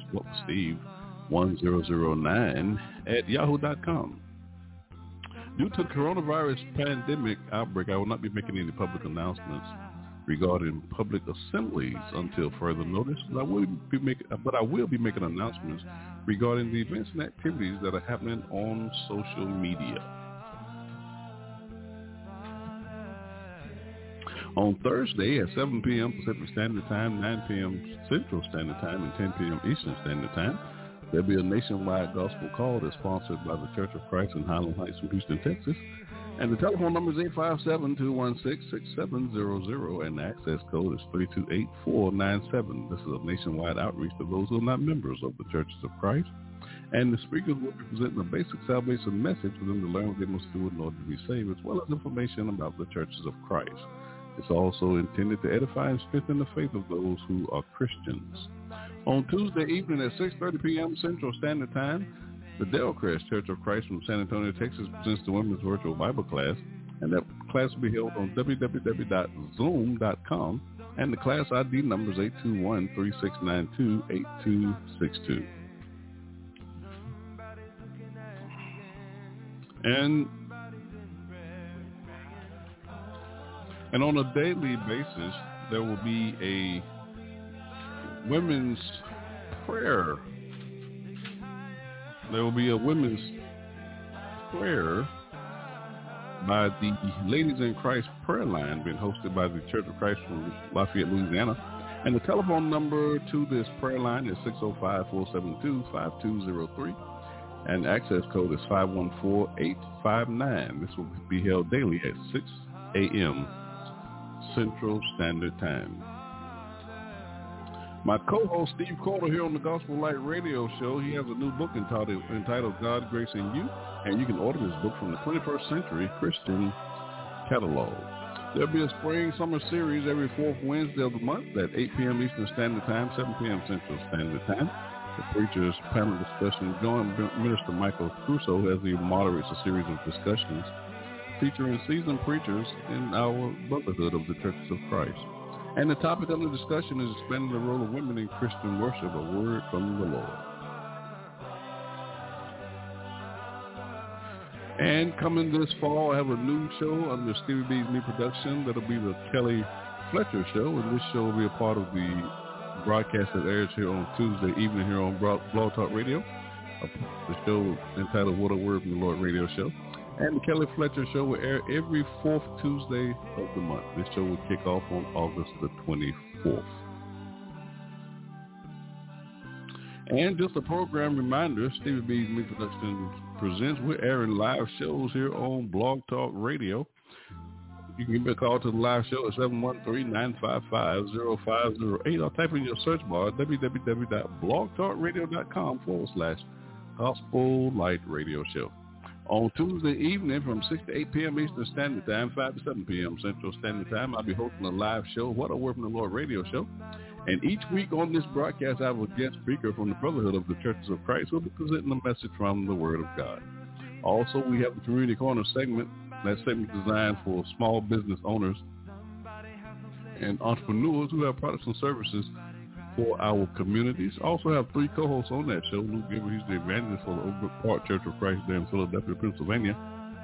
steve1009@yahoo.com. Due to the coronavirus pandemic outbreak, I will not be making any public announcements regarding public assemblies until further notice, but I will be making announcements regarding the events and activities that are happening on social media. On Thursday at 7 p.m. Pacific Standard Time, 9 p.m. Central Standard Time, and 10 p.m. Eastern Standard Time, there'll be a nationwide gospel call that's sponsored by the Church of Christ in Highland Heights in Houston, Texas. And the telephone number is 857-216-6700, and the access code is 328497. This is a nationwide outreach to those who are not members of the Churches of Christ. And the speakers will be presenting a basic salvation message for them to learn what they must do in order to be saved, as well as information about the Churches of Christ. It's also intended to edify and strengthen the faith of those who are Christians. On Tuesday evening at 6:30 p.m. Central Standard Time, the Delcrest Church of Christ from San Antonio, Texas presents the Women's Virtual Bible Class, and that class will be held on www.zoom.com, and the class ID number is 821-3692-8262. And on a daily basis, there will be a women's prayer. There will be a women's prayer by the Ladies in Christ prayer line being hosted by the Church of Christ from Lafayette, Louisiana. And the telephone number to this prayer line is 605-472-5203. And access code is 514-859. This will be held daily at 6 a.m. Central Standard Time. My co-host Steve Corder here on the Gospel Light Radio Show. He has a new book entitled God, Grace, and You, and you can order this book from the 21st Century Christian Catalog. There'll be a spring-summer series every fourth Wednesday of the month at 8 p.m. Eastern Standard Time, 7 p.m. Central Standard Time. The preacher's panel discussion. Join Minister Michael Crusoe as he moderates a series of discussions featuring seasoned preachers in our brotherhood of the Churches of Christ. And the topic of the discussion is expanding the role of women in Christian worship, a word from the Lord. And coming this fall, I have a new show under Stevie B's new production. That'll be the Kelly Fletcher Show, and this show will be a part of the broadcast that airs here on Tuesday evening here on Blog Talk Radio. The show entitled What a Word from the Lord Radio Show. And the Kelly Fletcher Show will air every fourth Tuesday of the month. This show will kick off on August the 24th. And just a program reminder, Stevie B's New Production presents. We're airing live shows here on Blog Talk Radio. You can give me a call to the live show at 713-955-0508 or type in your search bar www.blogtalkradio.com/Gospel Light Radio Show. On Tuesday evening from 6 to 8 p.m. Eastern Standard Time, 5 to 7 p.m. Central Standard Time, I'll be hosting a live show, What a Word from the Lord Radio Show. And each week on this broadcast, I have a guest speaker from the Brotherhood of the Churches of Christ who will be presenting a message from the Word of God. Also, we have the Community Corner segment. That segment is designed for small business owners and entrepreneurs who have products and services for our communities. Also have three co-hosts on that show. Luke Gibber, he's the evangelist for the Overbrook Park Church of Christ there in Philadelphia, Pennsylvania.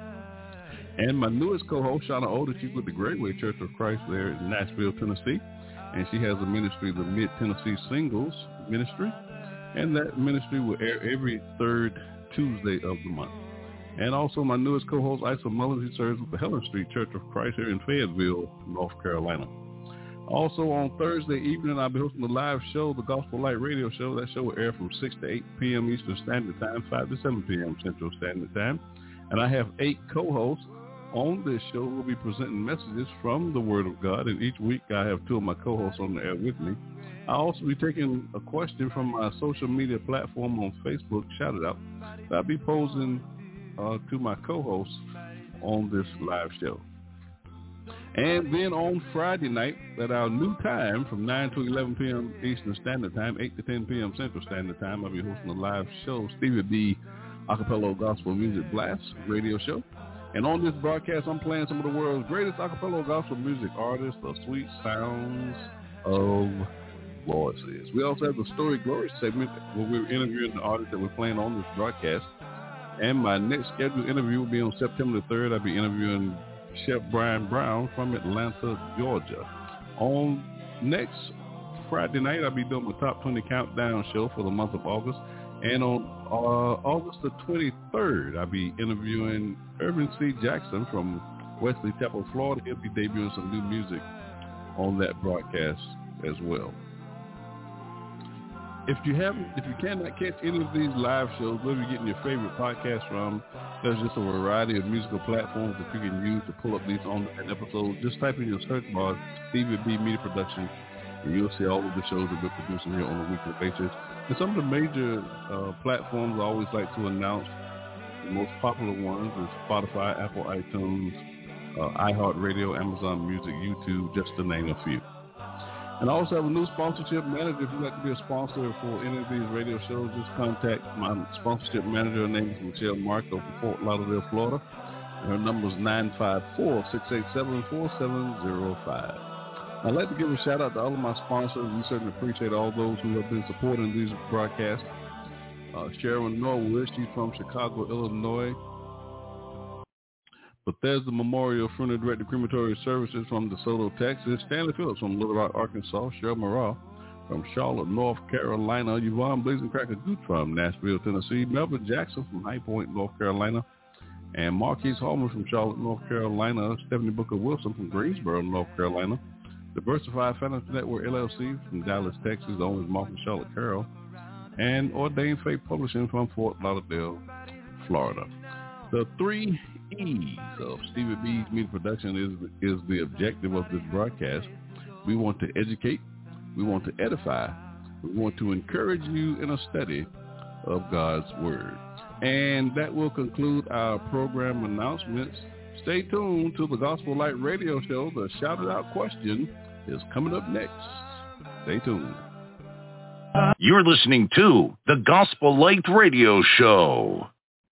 And my newest co-host, Shauna Older, she's with the Greatway Church of Christ there in Nashville, Tennessee. And she has a ministry, the Mid-Tennessee Singles Ministry. And that ministry will air every third Tuesday of the month. And also my newest co-host, Isa Mullins, he serves with the Helen Street Church of Christ here in Fayetteville, North Carolina. Also on Thursday evening, I'll be hosting the live show, the Gospel Light Radio Show. That show will air from 6 to 8 p.m. Eastern Standard Time, 5 to 7 p.m. Central Standard Time. And I have 8 co-hosts on this show who will be presenting messages from the Word of God. And each week I have 2 of my co-hosts on the air with me. I'll also be taking a question from my social media platform on Facebook, Shout It Out, that I'll be posing to my co-hosts on this live show. And then on Friday night, at our new time, from 9 to 11 p.m. Eastern Standard Time, 8 to 10 p.m. Central Standard Time, I'll be hosting a live show, Stevie B Acapella Gospel Music Blast radio show. And on this broadcast, I'm playing some of the world's greatest acapella gospel music artists, the sweet sounds of voices. We also have the Story Glory segment where we're interviewing the artists that we're playing on this broadcast. And my next scheduled interview will be on September the 3rd. I'll be interviewing Chef Brian Brown from Atlanta, Georgia. On next Friday night, I'll be doing my Top 20 Countdown show for the month of August. And on August the 23rd, I'll be interviewing Irvin C. Jackson from Wesley Chapel, Florida. He'll be debuting some new music on that broadcast as well. If you cannot catch any of these live shows, where you're getting your favorite podcast from, there's just a variety of musical platforms that you can use to pull up these on-demand episodes. Just type in your search bar, Stevie B Media Production, and you'll see all of the shows that we're producing here on a weekly basis. And some of the major platforms I always like to announce, the most popular ones is Spotify, Apple iTunes, iHeartRadio, Amazon Music, YouTube, just to name a few. And I also have a new sponsorship manager. If you'd like to be a sponsor for any of these radio shows, just contact my sponsorship manager. Her name is Michelle Marco from Fort Lauderdale, Florida. And her number is 954-687-4705. I'd like to give a shout out to all of my sponsors. We certainly appreciate all those who have been supporting these broadcasts. Sharon Norwood, she's from Chicago, Illinois. Bethesda Memorial Funeral Director Crematory Services from DeSoto, Texas. Stanley Phillips from Little Rock, Arkansas. Cheryl Morrell from Charlotte, North Carolina. Yvonne Blazing Cracker Gooch from Nashville, Tennessee. Melvin Jackson from High Point, North Carolina. And Marquise Holman from Charlotte, North Carolina. Stephanie Booker Wilson from Greensboro, North Carolina. Diversified Financial Network, LLC from Dallas, Texas. The owner is Mark and Charlotte Carroll. And Ordained Faith Publishing from Fort Lauderdale, Florida. The 3 E's of Stevie B's Media Production is the objective of this broadcast. We want to educate, we want to edify, we want to encourage you in a study of God's Word. And that will conclude our program announcements. Stay tuned to the Gospel Light Radio Show. The Shouted Out question is coming up next. Stay tuned. You're listening to the Gospel Light Radio Show.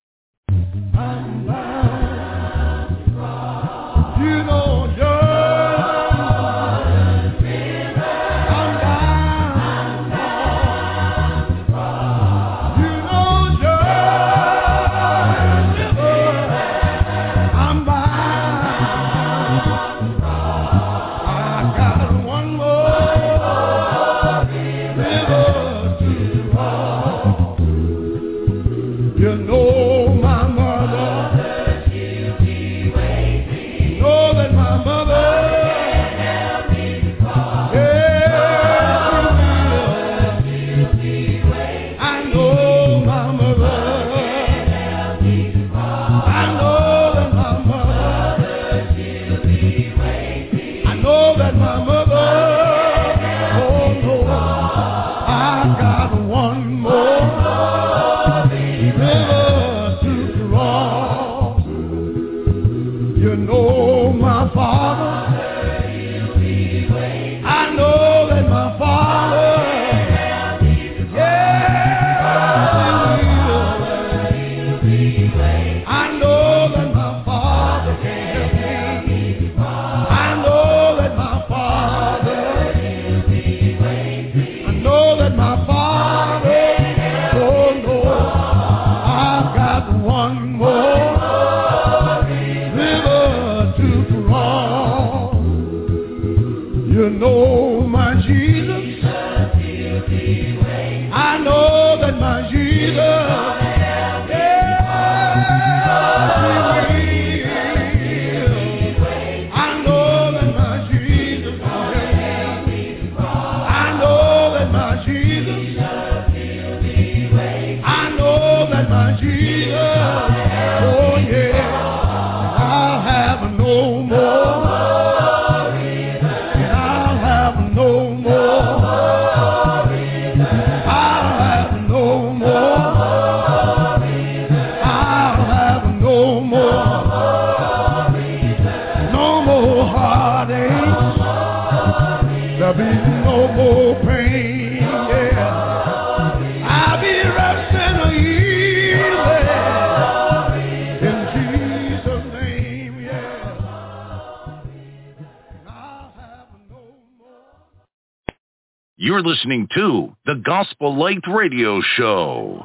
You're listening to the Gospel Light Radio Show.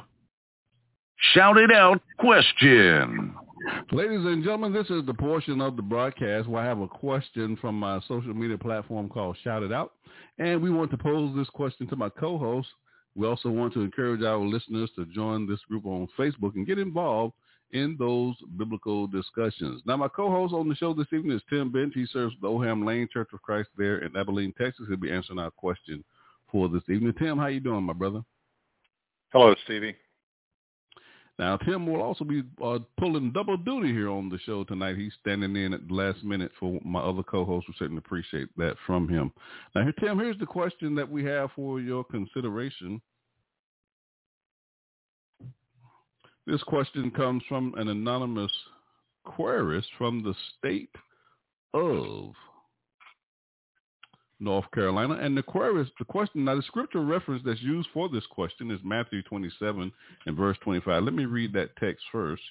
Shout it out question. Ladies and gentlemen, this is the portion of the broadcast where I have a question from my social media platform called Shout It Out. And we want to pose this question to my co-host. We also want to encourage our listeners to join this group on Facebook and get involved in those biblical discussions. Now, my co-host on the show this evening is Tim Bench. He serves the Oldham Lane Church of Christ there in Abilene, Texas. He'll be answering our question for this evening. Tim, how you doing, my brother? Hello, Stevie. Now, Tim will also be pulling double duty here on the show tonight. He's standing in at the last minute for my other co-host. We certainly appreciate that from him. Now, Tim, here's the question that we have for your consideration. This question comes from an anonymous querist from the state of North Carolina. And the question, now the scripture reference that's used for this question is Matthew 27 and verse 25. Let me read that text first.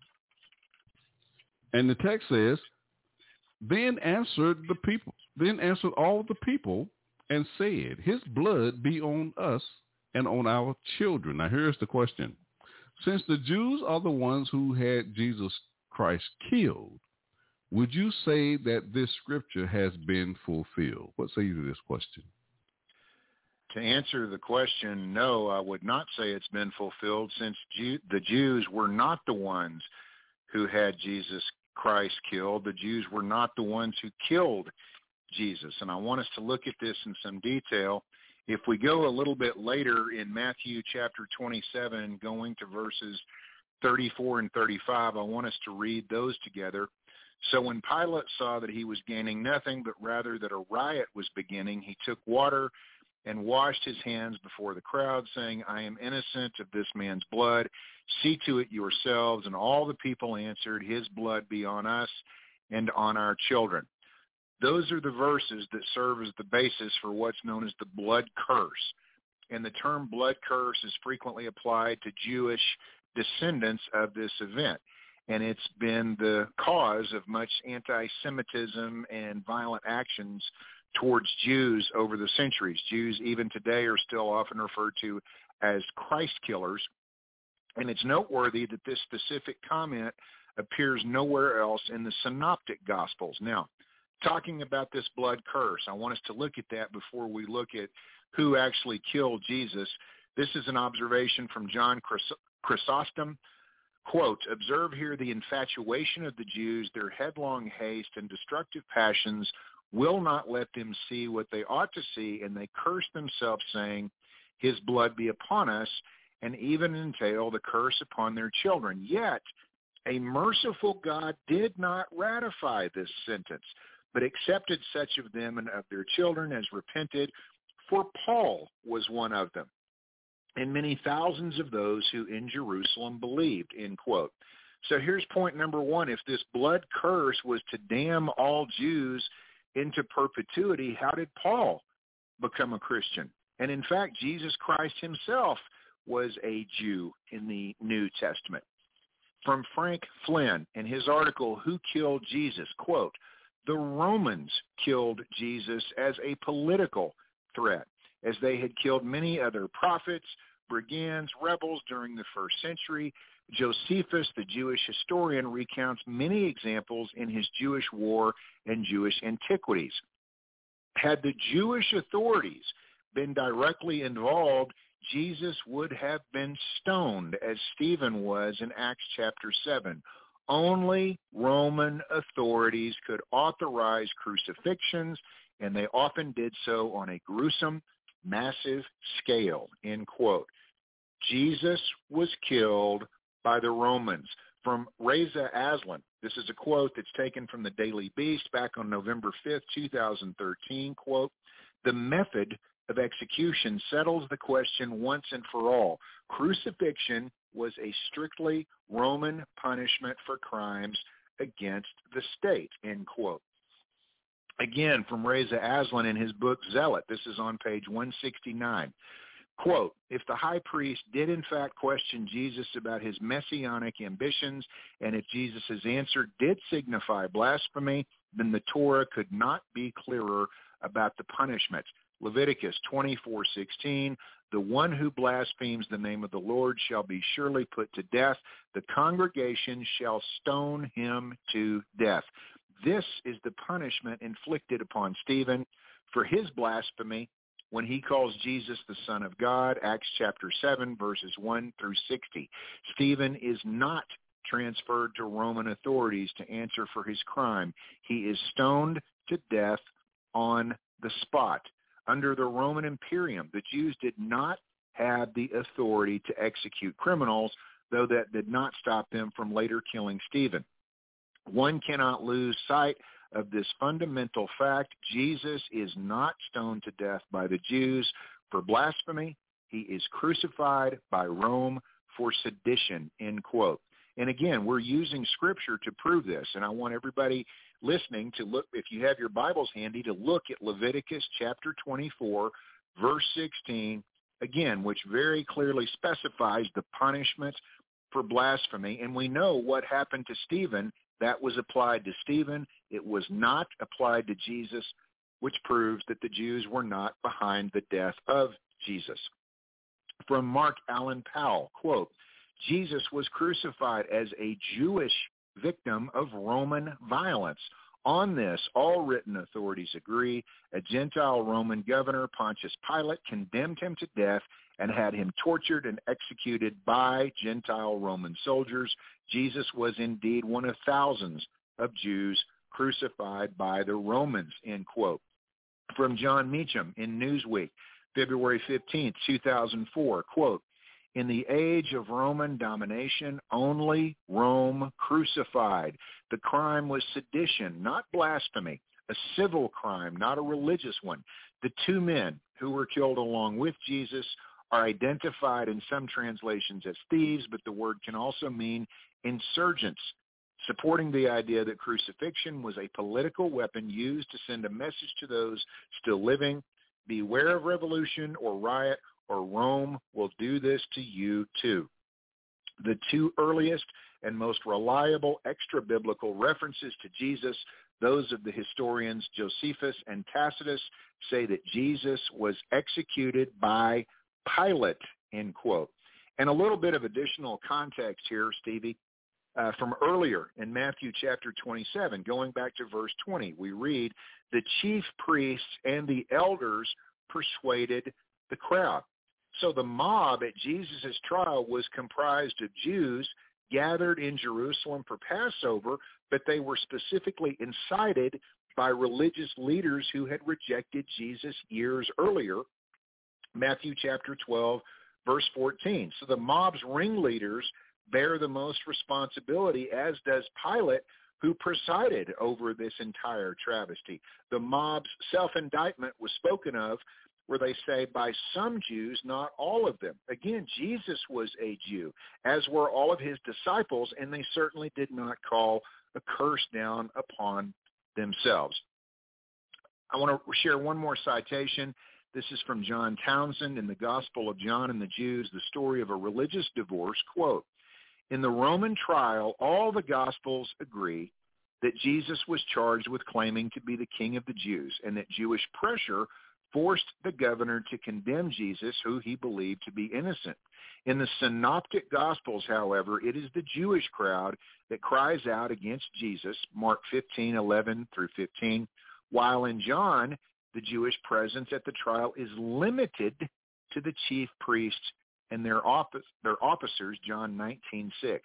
And the text says, Then answered all the people and said, His blood be on us and on our children. Now here's the question. Since the Jews are the ones who had Jesus Christ killed, would you say that this scripture has been fulfilled? What say you to this question? To answer the question, no, I would not say it's been fulfilled, since the Jews were not the ones who had Jesus Christ killed. The Jews were not the ones who killed Jesus. And I want us to look at this in some detail. If we go a little bit later in Matthew chapter 27, going to verses 34 and 35, I want us to read those together. So when Pilate saw that he was gaining nothing, but rather that a riot was beginning, he took water and washed his hands before the crowd, saying, I am innocent of this man's blood. See to it yourselves. And all the people answered, his blood be on us and on our children. Those are the verses that serve as the basis for what's known as the blood curse. And the term blood curse is frequently applied to Jewish descendants of this event. And it's been the cause of much anti-Semitism and violent actions towards Jews over the centuries. Jews even today are still often referred to as Christ killers. And it's noteworthy that this specific comment appears nowhere else in the Synoptic Gospels. Now, talking about this blood curse, I want us to look at that before we look at who actually killed Jesus. This is an observation from John Chrysostom. Quote, observe here the infatuation of the Jews, their headlong haste and destructive passions will not let them see what they ought to see, and they curse themselves, saying, his blood be upon us, and even entail the curse upon their children. Yet a merciful God did not ratify this sentence, but accepted such of them and of their children as repented, for Paul was one of them, and many thousands of those who in Jerusalem believed, end quote. So here's point number one. If this blood curse was to damn all Jews into perpetuity, how did Paul become a Christian? And in fact, Jesus Christ himself was a Jew in the New Testament. From Frank Flynn in his article, Who Killed Jesus? Quote, the Romans killed Jesus as a political threat, as they had killed many other prophets, brigands, rebels during the first century. Josephus, the Jewish historian, recounts many examples in his Jewish War and Jewish Antiquities. Had the Jewish authorities been directly involved, Jesus would have been stoned, as Stephen was in Acts chapter 7. Only Roman authorities could authorize crucifixions, and they often did so on a gruesome, massive scale, end quote. Jesus was killed by the Romans. From Reza Aslan, this is a quote that's taken from the Daily Beast back on November 5th, 2013, quote, the method of execution settles the question once and for all. Crucifixion was a strictly Roman punishment for crimes against the state, end quote. Again, from Reza Aslan in his book Zealot, this is on page 169. Quote, if the high priest did in fact question Jesus about his messianic ambitions, and if Jesus' answer did signify blasphemy, then the Torah could not be clearer about the punishment. Leviticus 24:16, the one who blasphemes the name of the Lord shall be surely put to death. The congregation shall stone him to death. This is the punishment inflicted upon Stephen for his blasphemy when he calls Jesus the Son of God, Acts chapter 7, verses 1 through 60. Stephen is not transferred to Roman authorities to answer for his crime. He is stoned to death on the spot. Under the Roman Imperium, the Jews did not have the authority to execute criminals, though that did not stop them from later killing Stephen. One cannot lose sight of this fundamental fact. Jesus is not stoned to death by the Jews for blasphemy. He is crucified by Rome for sedition, end quote. And again, we're using Scripture to prove this, and I want everybody listening to look, if you have your Bibles handy, to look at Leviticus chapter 24, verse 16, again, which very clearly specifies the punishment for blasphemy. And we know what happened to Stephen. That was applied to Stephen. It was not applied to Jesus, which proves that the Jews were not behind the death of Jesus. From Mark Allen Powell, quote, Jesus was crucified as a Jewish victim of Roman violence. On this, all written authorities agree. A Gentile Roman governor, Pontius Pilate, condemned him to death and had him tortured and executed by Gentile Roman soldiers. Jesus was indeed one of thousands of Jews crucified by the Romans, end quote. From John Meacham in Newsweek, February 15th, 2004, quote, in the age of Roman domination, only Rome crucified. The crime was sedition, not blasphemy, a civil crime, not a religious one. The two men who were killed along with Jesus are identified in some translations as thieves, but the word can also mean insurgents, supporting the idea that crucifixion was a political weapon used to send a message to those still living. Beware of revolution or riot, or Rome will do this to you too. The two earliest and most reliable extra-biblical references to Jesus, those of the historians Josephus and Tacitus, say that Jesus was executed by Pilate, end quote. And a little bit of additional context here, Stevie. From earlier in Matthew chapter 27, going back to verse 20, we read, the chief priests and the elders persuaded the crowd. So the mob at Jesus' trial was comprised of Jews gathered in Jerusalem for Passover, but they were specifically incited by religious leaders who had rejected Jesus years earlier. Matthew chapter 12, verse 14. So the mob's ringleaders bear the most responsibility, as does Pilate, who presided over this entire travesty. The mob's self-indictment was spoken of, where they say, by some Jews, not all of them. Again, Jesus was a Jew, as were all of his disciples, and they certainly did not call a curse down upon themselves. I want to share one more citation. This is from John Townsend in the Gospel of John and the Jews, the story of a religious divorce. Quote, in the Roman trial, all the Gospels agree that Jesus was charged with claiming to be the king of the Jews, and that Jewish pressure forced the governor to condemn Jesus, who he believed to be innocent. In the Synoptic Gospels, however, it is the Jewish crowd that cries out against Jesus, Mark 15:11 through 15, while in John, the Jewish presence at the trial is limited to the chief priests and their officers, John 19:6.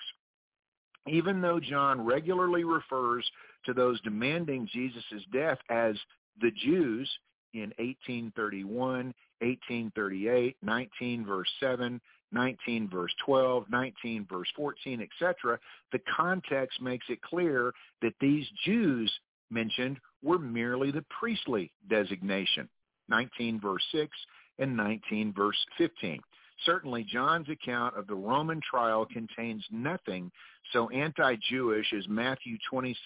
Even though John regularly refers to those demanding Jesus' death as the Jews, in 18:31, 18:38, 19 verse 7, 19 verse 12, 19 verse 14, etc., the context makes it clear that these Jews mentioned were merely the priestly designation, 19 verse 6 and 19 verse 15. Certainly, John's account of the Roman trial contains nothing so anti-Jewish as Matthew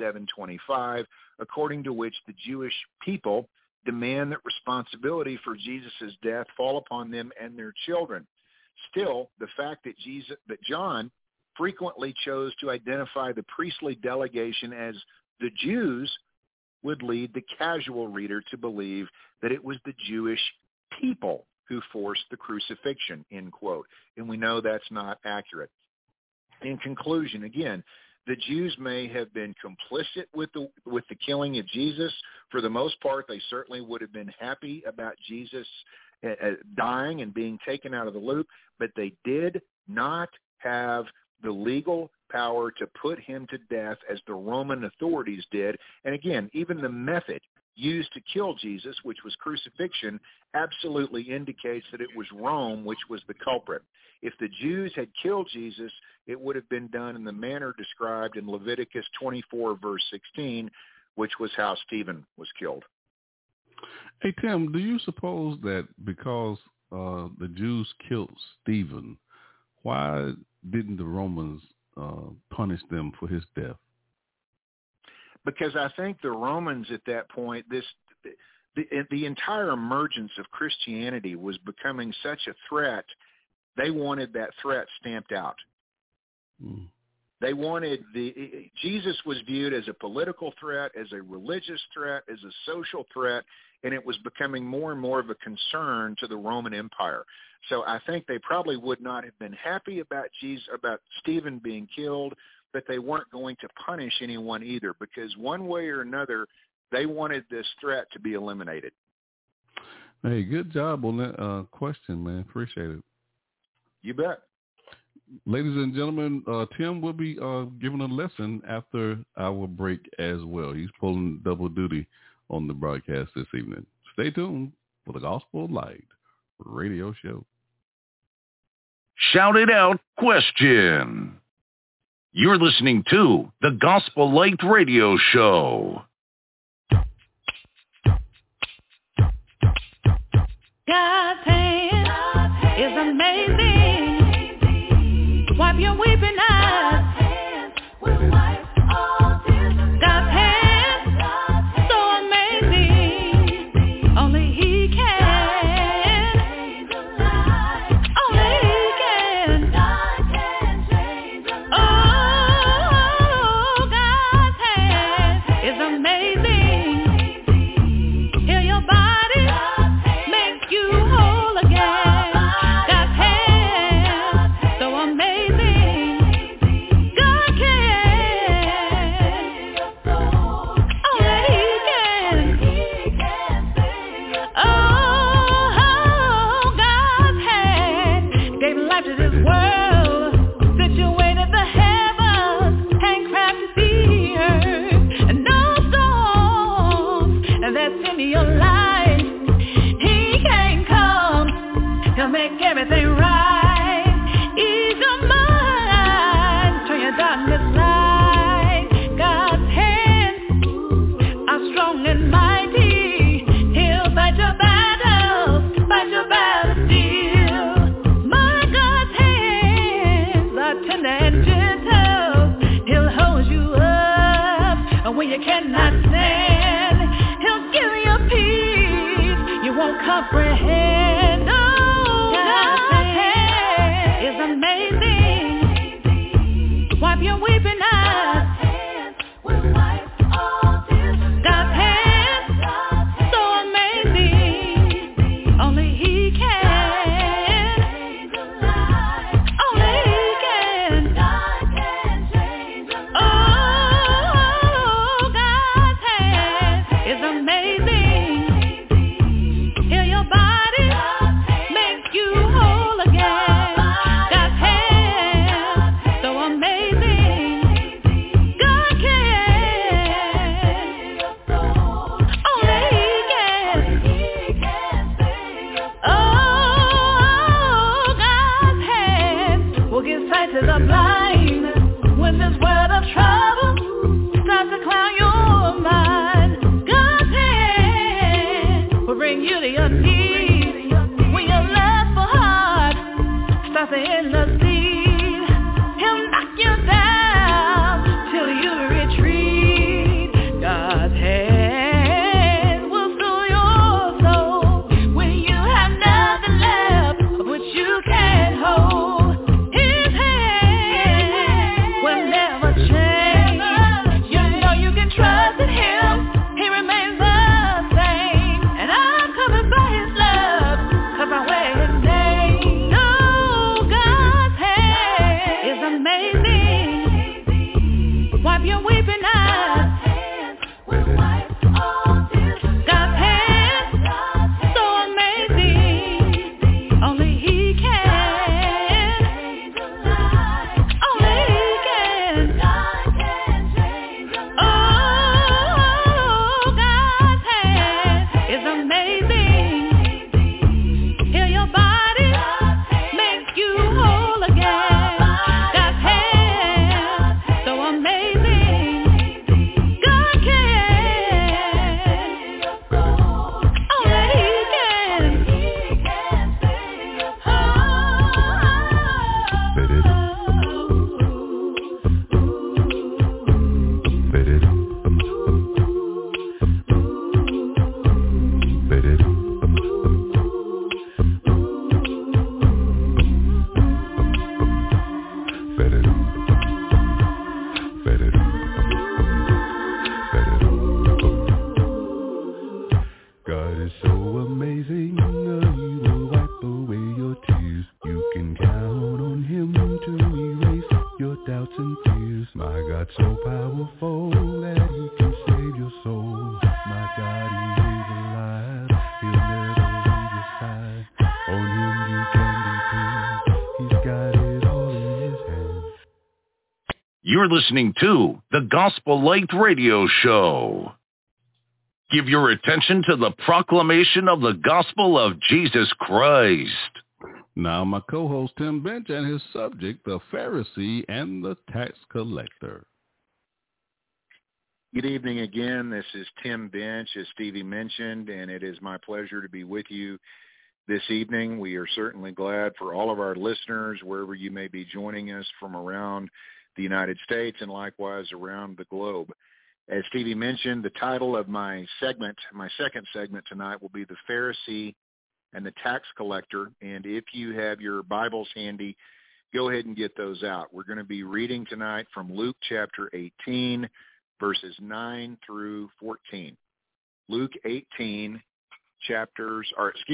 27:25, according to which the Jewish people demand that responsibility for Jesus' death fall upon them and their children. Still, the fact that John frequently chose to identify the priestly delegation as the Jews would lead the casual reader to believe that it was the Jewish people who forced the crucifixion, end quote. And we know that's not accurate. In conclusion, again, the Jews may have been complicit with the killing of Jesus. For the most part, they certainly would have been happy about Jesus dying and being taken out of the loop, but they did not have the legal power to put him to death as the Roman authorities did. And again, even the method used to kill Jesus, which was crucifixion, absolutely indicates that it was Rome which was the culprit. If the Jews had killed Jesus, it would have been done in the manner described in Leviticus 24, verse 16, which was how Stephen was killed. Hey, Tim, do you suppose that because the Jews killed Stephen, why didn't the Romans punish them for his death? Because I think the Romans at that point, the entire emergence of Christianity was becoming such a threat, they wanted that threat stamped out. Mm. They wanted Jesus was viewed as a political threat, as a religious threat, as a social threat, and it was becoming more and more of a concern to the Roman Empire. So I think they probably would not have been happy about Stephen being killed, but they weren't going to punish anyone either, because one way or another, they wanted this threat to be eliminated. Hey, good job on that question, man. Appreciate it. You bet. Ladies and gentlemen, Tim will be giving a lesson after our break as well. He's pulling double duty on the broadcast this evening. Stay tuned for the Gospel Light radio show. Shout it out question. You're listening to the Gospel Light radio show. God's hand is amazing. Wipe your weeping eyes. God's hand, so amazing. Only He can. Only He can. Oh, God's hand is amazing. Heal your body, make you whole again. God's hand, so amazing. God can. Only He can. Oh, God's hand gave life to this world, situated the heavens, handcrafted the earth, and no storms that's in your life. He can come, He'll make everything right. Ease your mind, turn your darkness light. God's hands are strong and mighty. He'll fight your battles still. My God's hands are tender and gentle. He'll hold you up when you cannot stand. He'll give you peace you won't comprehend. Oh, God's hand is amazing. Wipe your weeping eyes. God's hand, so amazing. Only He can. Only He can. Oh, God's hand is amazing. Heal your body, make you whole again. God's hand, so amazing. God can. Only He can. Oh, God's hand will give sight to the blind when this world of trouble starts to cloud your mind. God's hand will bring you to your knees when your lustful heart starts to intercede. He'll knock you down till you retreat. God's hand will soothe your soul when you have nothing left of which you can't hold. His hand will never change. You know you can trust in Him. He remains the same. And I'm covered by His love, 'cause I wear His name. Oh, God's hand is amazing. Wipe your weeping eyes. God's hand, so amazing. Only He can. Only He can. Oh, God's hand is amazing. Heal your body, make you whole again. God's hand, so amazing. God can. Only He can. God is so amazing, He will wipe away your tears. You can count on Him to erase your doubts and fears. Jesus, my God, so powerful that he can save your soul. My God, he is alive. He'll never leave your side. On him you can depend. He's got it all in his hands. You're listening to the Gospel Light Radio Show. Give your attention to the proclamation of the gospel of Jesus Christ. Now my co-host Tim Bench and his subject, the Pharisee and the tax collector. Good evening again. This is Tim Bench, as Stevie mentioned, and it is my pleasure to be with you this evening. We are certainly glad for all of our listeners, wherever you may be joining us from around the United States and likewise around the globe. As Stevie mentioned, the title of my second segment tonight will be The Pharisee and the Tax Collector. And if you have your Bibles handy, go ahead and get those out. We're going to be reading tonight from Luke chapter 18, verses 9 through 14. Luke 18, chapter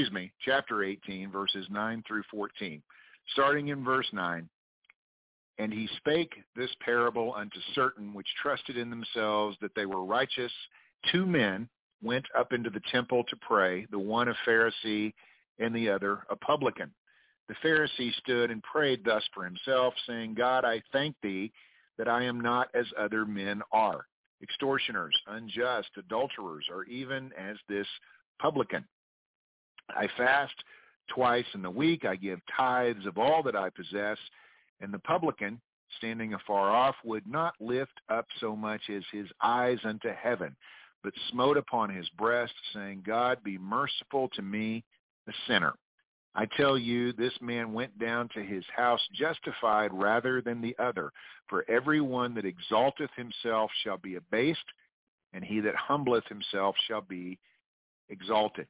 18, verses 9 through 14. Starting in verse 9. And he spake this parable unto certain which trusted in themselves that they were righteous. 2 men went up into the temple to pray, the one a Pharisee and the other a publican. The Pharisee stood and prayed thus for himself, saying, God, I thank thee that I am not as other men are, extortioners, unjust, adulterers, or even as this publican. I fast twice in the week. I give tithes of all that I possess. And the publican, standing afar off, would not lift up so much as his eyes unto heaven, but smote upon his breast, saying, God, be merciful to me, a sinner. I tell you, this man went down to his house justified rather than the other. For every one that exalteth himself shall be abased, and he that humbleth himself shall be exalted.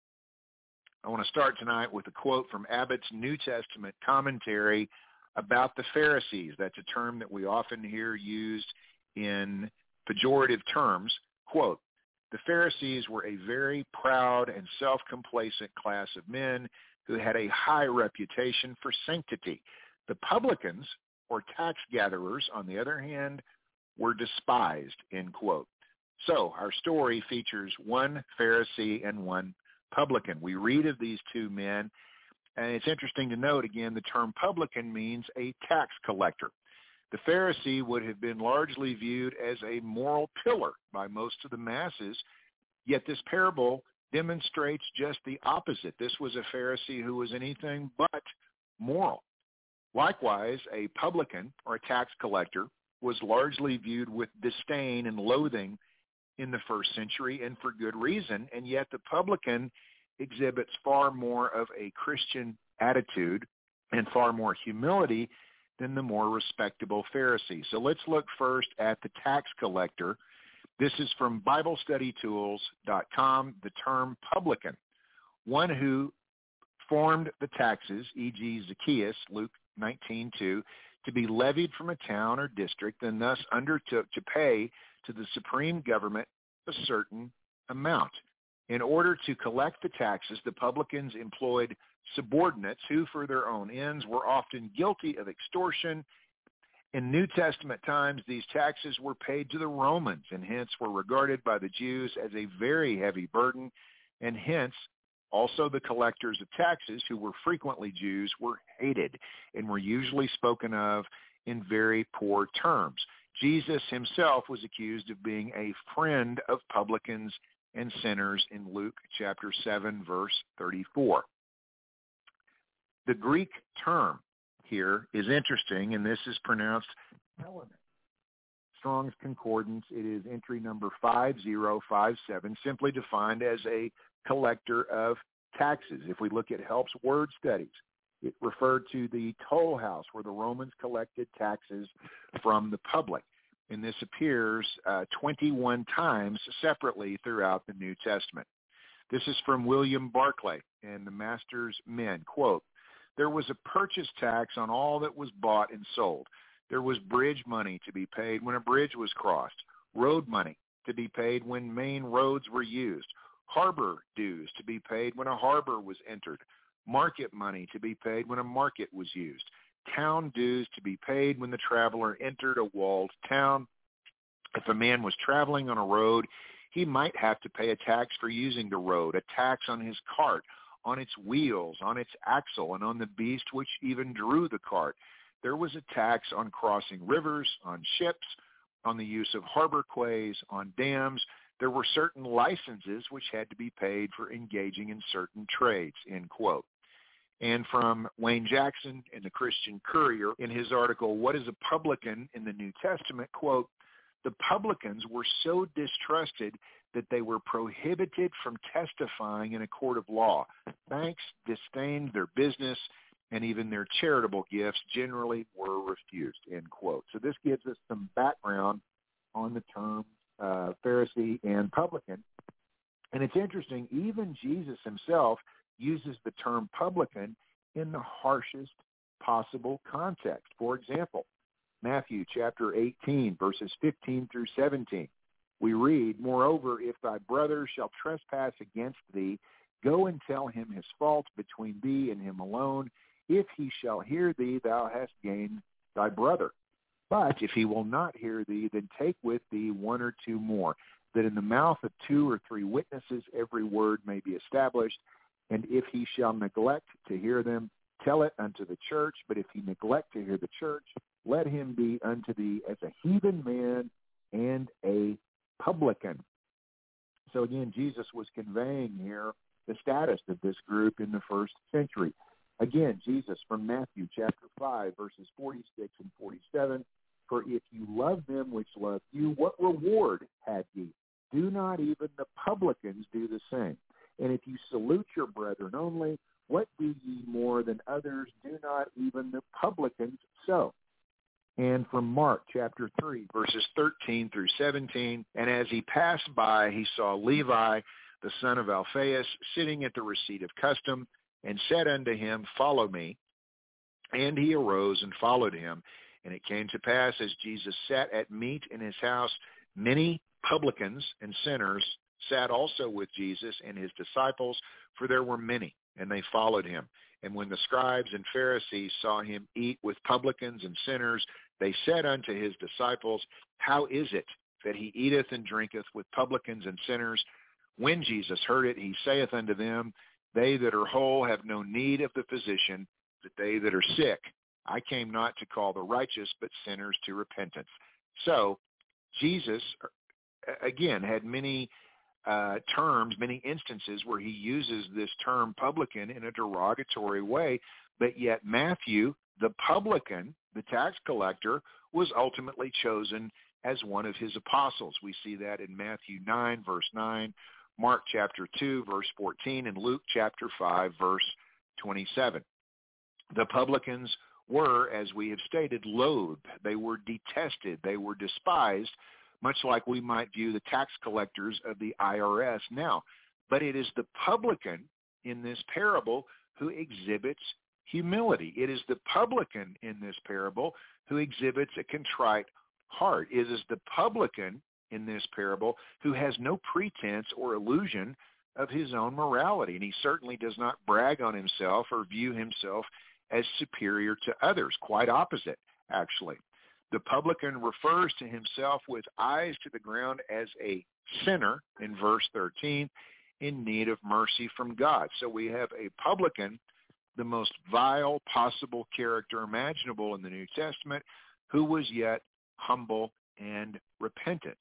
I want to start tonight with a quote from Abbott's New Testament commentary about the Pharisees. That's a term that we often hear used in pejorative terms. Quote, the Pharisees were a very proud and self-complacent class of men who had a high reputation for sanctity. The publicans, or tax gatherers, on the other hand, were despised, end quote. So our story features one Pharisee and one publican. We read of these 2 men. And it's interesting to note, again, the term publican means a tax collector. The Pharisee would have been largely viewed as a moral pillar by most of the masses, yet this parable demonstrates just the opposite. This was a Pharisee who was anything but moral. Likewise, a publican, or a tax collector, was largely viewed with disdain and loathing in the first century, and for good reason, and yet the publican exhibits far more of a Christian attitude and far more humility than the more respectable Pharisee. So let's look first at the tax collector. This is from BibleStudyTools.com, the term publican, one who formed the taxes, e.g. Zacchaeus, Luke 19:2, to be levied from a town or district, and thus undertook to pay to the supreme government a certain amount. In order to collect the taxes, the publicans employed subordinates who, for their own ends, were often guilty of extortion. In New Testament times, these taxes were paid to the Romans and hence were regarded by the Jews as a very heavy burden, and hence also the collectors of taxes, who were frequently Jews, were hated and were usually spoken of in very poor terms. Jesus himself was accused of being a friend of publicans and sinners in Luke chapter 7, verse 34. The Greek term here is interesting, and this is pronounced element. Strong's Concordance, it is entry number 5057, simply defined as a collector of taxes. If we look at Help's Word Studies, it referred to the toll house where the Romans collected taxes from the public. And this appears 21 times separately throughout the New Testament. This is from William Barclay and the Master's Men. Quote, there was a purchase tax on all that was bought and sold. There was bridge money to be paid when a bridge was crossed, road money to be paid when main roads were used, harbor dues to be paid when a harbor was entered, market money to be paid when a market was used, town dues to be paid when the traveler entered a walled town. If a man was traveling on a road, he might have to pay a tax for using the road, a tax on his cart, on its wheels, on its axle, and on the beast which even drew the cart. There was a tax on crossing rivers, on ships, on the use of harbor quays, on dams. There were certain licenses which had to be paid for engaging in certain trades, end quote. And from Wayne Jackson in the Christian Courier, in his article, What is a Publican in the New Testament, quote, the publicans were so distrusted that they were prohibited from testifying in a court of law. Banks disdained their business, and even their charitable gifts generally were refused, end quote. So this gives us some background on the terms Pharisee and publican. And it's interesting, even Jesus himself uses the term publican in the harshest possible context. For example, Matthew chapter 18, verses 15 through 17. We read, Moreover, if thy brother shall trespass against thee, go and tell him his fault between thee and him alone. If he shall hear thee, thou hast gained thy brother. But if he will not hear thee, then take with thee one or two more, that in the mouth of 2 or 3 witnesses every word may be established. And if he shall neglect to hear them, tell it unto the church. But if he neglect to hear the church, let him be unto thee as a heathen man and a publican. So again, Jesus was conveying here the status of this group in the first century. Again, Jesus from Matthew chapter 5, verses 46 and 47, For if you love them which love you, what reward had ye? Do not even the publicans do the same? And if you salute your brethren only, what do ye more than others? Do not even the publicans so? And from Mark chapter 3, verses 13 through 17, And as he passed by, he saw Levi, the son of Alphaeus, sitting at the receipt of custom, and said unto him, Follow me. And he arose and followed him. And it came to pass, as Jesus sat at meat in his house, many publicans and sinners sat also with Jesus and his disciples, for there were many, and they followed him. And when the scribes and Pharisees saw him eat with publicans and sinners, they said unto his disciples, How is it that he eateth and drinketh with publicans and sinners? When Jesus heard it, he saith unto them, They that are whole have no need of the physician, but they that are sick. I came not to call the righteous, but sinners to repentance. So Jesus, again, had many terms, many instances where he uses this term publican in a derogatory way, but yet Matthew, the publican, the tax collector, was ultimately chosen as one of his apostles. We see that in Matthew 9, verse 9, Mark chapter 2, verse 14, and Luke chapter 5, verse 27. The publicans were, as we have stated, loathed. They were detested. They were despised, much like we might view the tax collectors of the IRS now. But it is the publican in this parable who exhibits humility. It is the publican in this parable who exhibits a contrite heart. It is the publican in this parable who has no pretense or illusion of his own morality. And he certainly does not brag on himself or view himself as superior to others. Quite opposite, actually. The publican refers to himself with eyes to the ground as a sinner in verse 13 in need of mercy from God. So we have a publican, the most vile possible character imaginable in the New Testament, who was yet humble and repentant.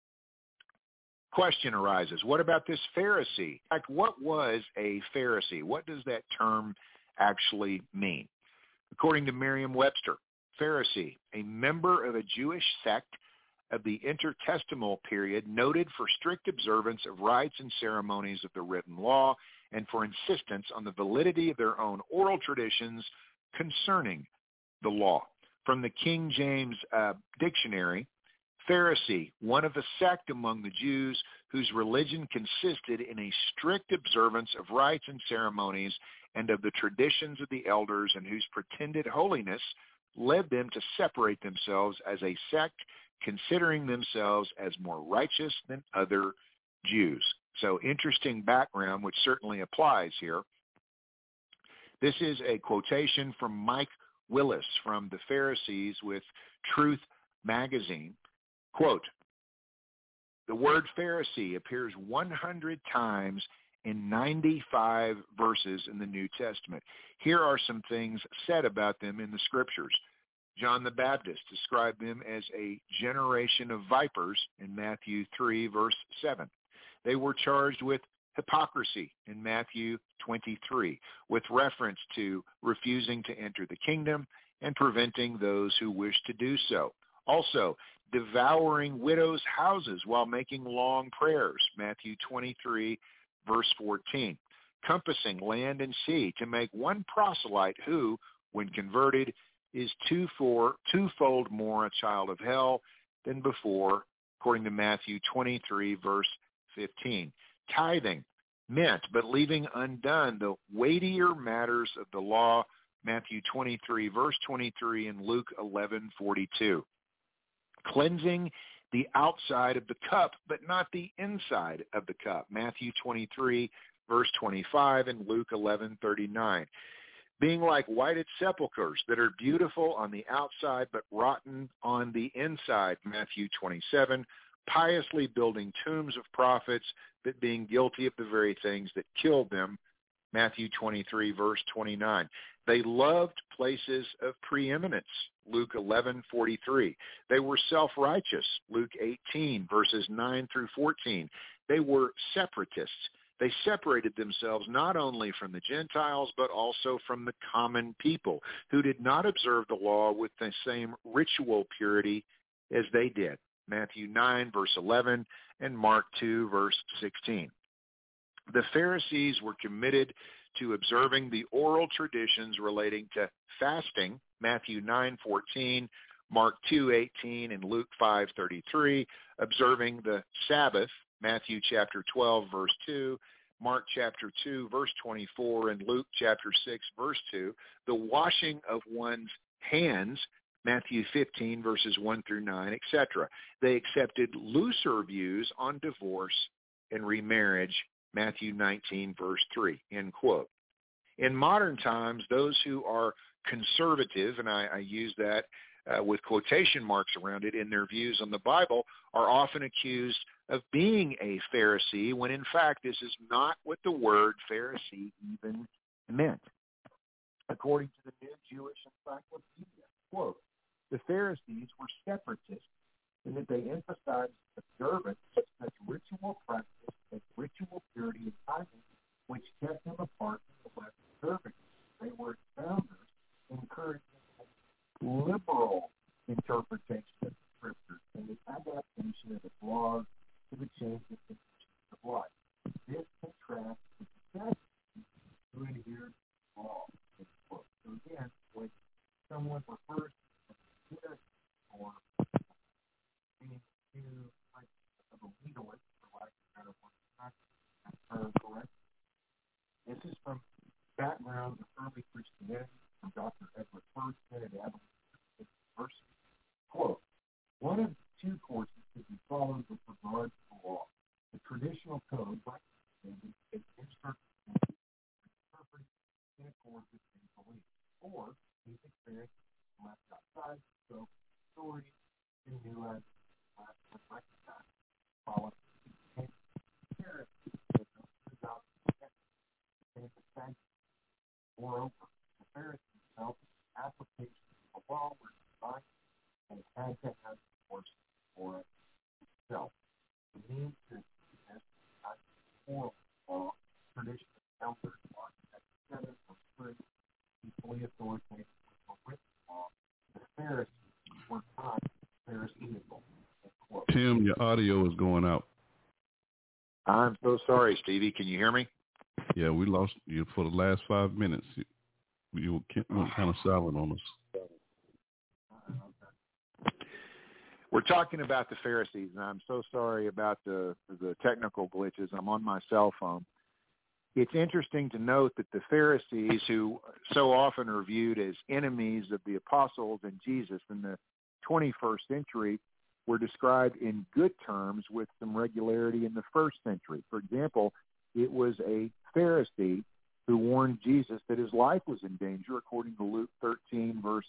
Question arises, what about this Pharisee? In fact, what was a Pharisee? What does that term actually mean? According to Merriam-Webster, Pharisee, a member of a Jewish sect of the intertestamental period noted for strict observance of rites and ceremonies of the written law and for insistence on the validity of their own oral traditions concerning the law. From the King James Dictionary, Pharisee, one of a sect among the Jews whose religion consisted in a strict observance of rites and ceremonies and of the traditions of the elders, and whose pretended holiness led them to separate themselves as a sect, considering themselves as more righteous than other Jews. So interesting background, which certainly applies here. This is a quotation from Mike Willis from the Pharisees with Truth Magazine. Quote, the word Pharisee appears 100 times in 95 verses in the New Testament. Here are some things said about them in the Scriptures. John the Baptist described them as a generation of vipers in Matthew 3, verse 7. They were charged with hypocrisy in Matthew 23, with reference to refusing to enter the kingdom and preventing those who wish to do so. Also, devouring widows' houses while making long prayers, Matthew 23, verse 14. Compassing land and sea to make one proselyte who, when converted, is twofold more a child of hell than before, according to Matthew 23, verse 15. Tithing meant, but leaving undone the weightier matters of the law, Matthew 23, verse 23, and Luke 11:42. Cleansing the outside of the cup, but not the inside of the cup, Matthew 23, verse 25, and Luke 11:39. Being like whited sepulchres that are beautiful on the outside, but rotten on the inside, Matthew 27. Piously building tombs of prophets, but being guilty of the very things that killed them, Matthew 23, verse 29. They loved places of preeminence, Luke 11:43. They were self-righteous, Luke 18, verses 9 through 14. They were separatists. They separated themselves not only from the Gentiles, but also from the common people who did not observe the law with the same ritual purity as they did, Matthew 9, verse 11, and Mark 2, verse 16. The Pharisees were committed to observing the oral traditions relating to fasting, Matthew 9:14, Mark 2:18, and Luke 5:33, observing the Sabbath, Matthew chapter 12, verse 2, Mark chapter 2, verse 24, and Luke chapter 6, verse 2, the washing of one's hands, Matthew 15, verses 1 through 9, etc. They accepted looser views on divorce and remarriage, Matthew 19, verse 3, end quote. In modern times, those who are conservative, and I use that with quotation marks around it, in their views on the Bible, are often accused of being a Pharisee, when in fact this is not what the word Pharisee even meant. According to the New Jewish Encyclopedia, quote, the Pharisees were separatists in that they emphasized observance of such ritual practice as ritual purity and tithing, which kept them apart from the less observant. They were founders encouraging a liberal interpretation of the Scriptures and the adaptation of its laws to the changing conditions of life. This contrasts with the Sadducees who adhered to the law. So again, when someone refers to a Pharisee or being too like of a legalist, for lack of a better word, not that term correct. This is from Background of Early Christianity from Dr. Edward Ferguson at Abilene University. Quote, one of the two courses to be followed with regard to the law. The traditional code, like is interpreted in accordance with his beliefs, or his experience left outside, so stories and new ideas left unrecognized, following moreover, the Pharisees felt the application of the law was designed and had to have force for itself. The means to this moral law, tradition of elders, etc., were strict, equally authoritative with the written law. The Pharisees were not Pharisaical. Tim, your audio is going out. I'm so sorry, Stevie. Can you hear me? Yeah, we lost you for the last 5 minutes. You were kind of silent on us. We're talking about the Pharisees, and I'm so sorry about the technical glitches. I'm on my cell phone. It's interesting to note that the Pharisees, who so often are viewed as enemies of the apostles and Jesus in the 21st century, were described in good terms with some regularity in the first century. For example, it was a Pharisee who warned Jesus that his life was in danger, according to Luke 13, verse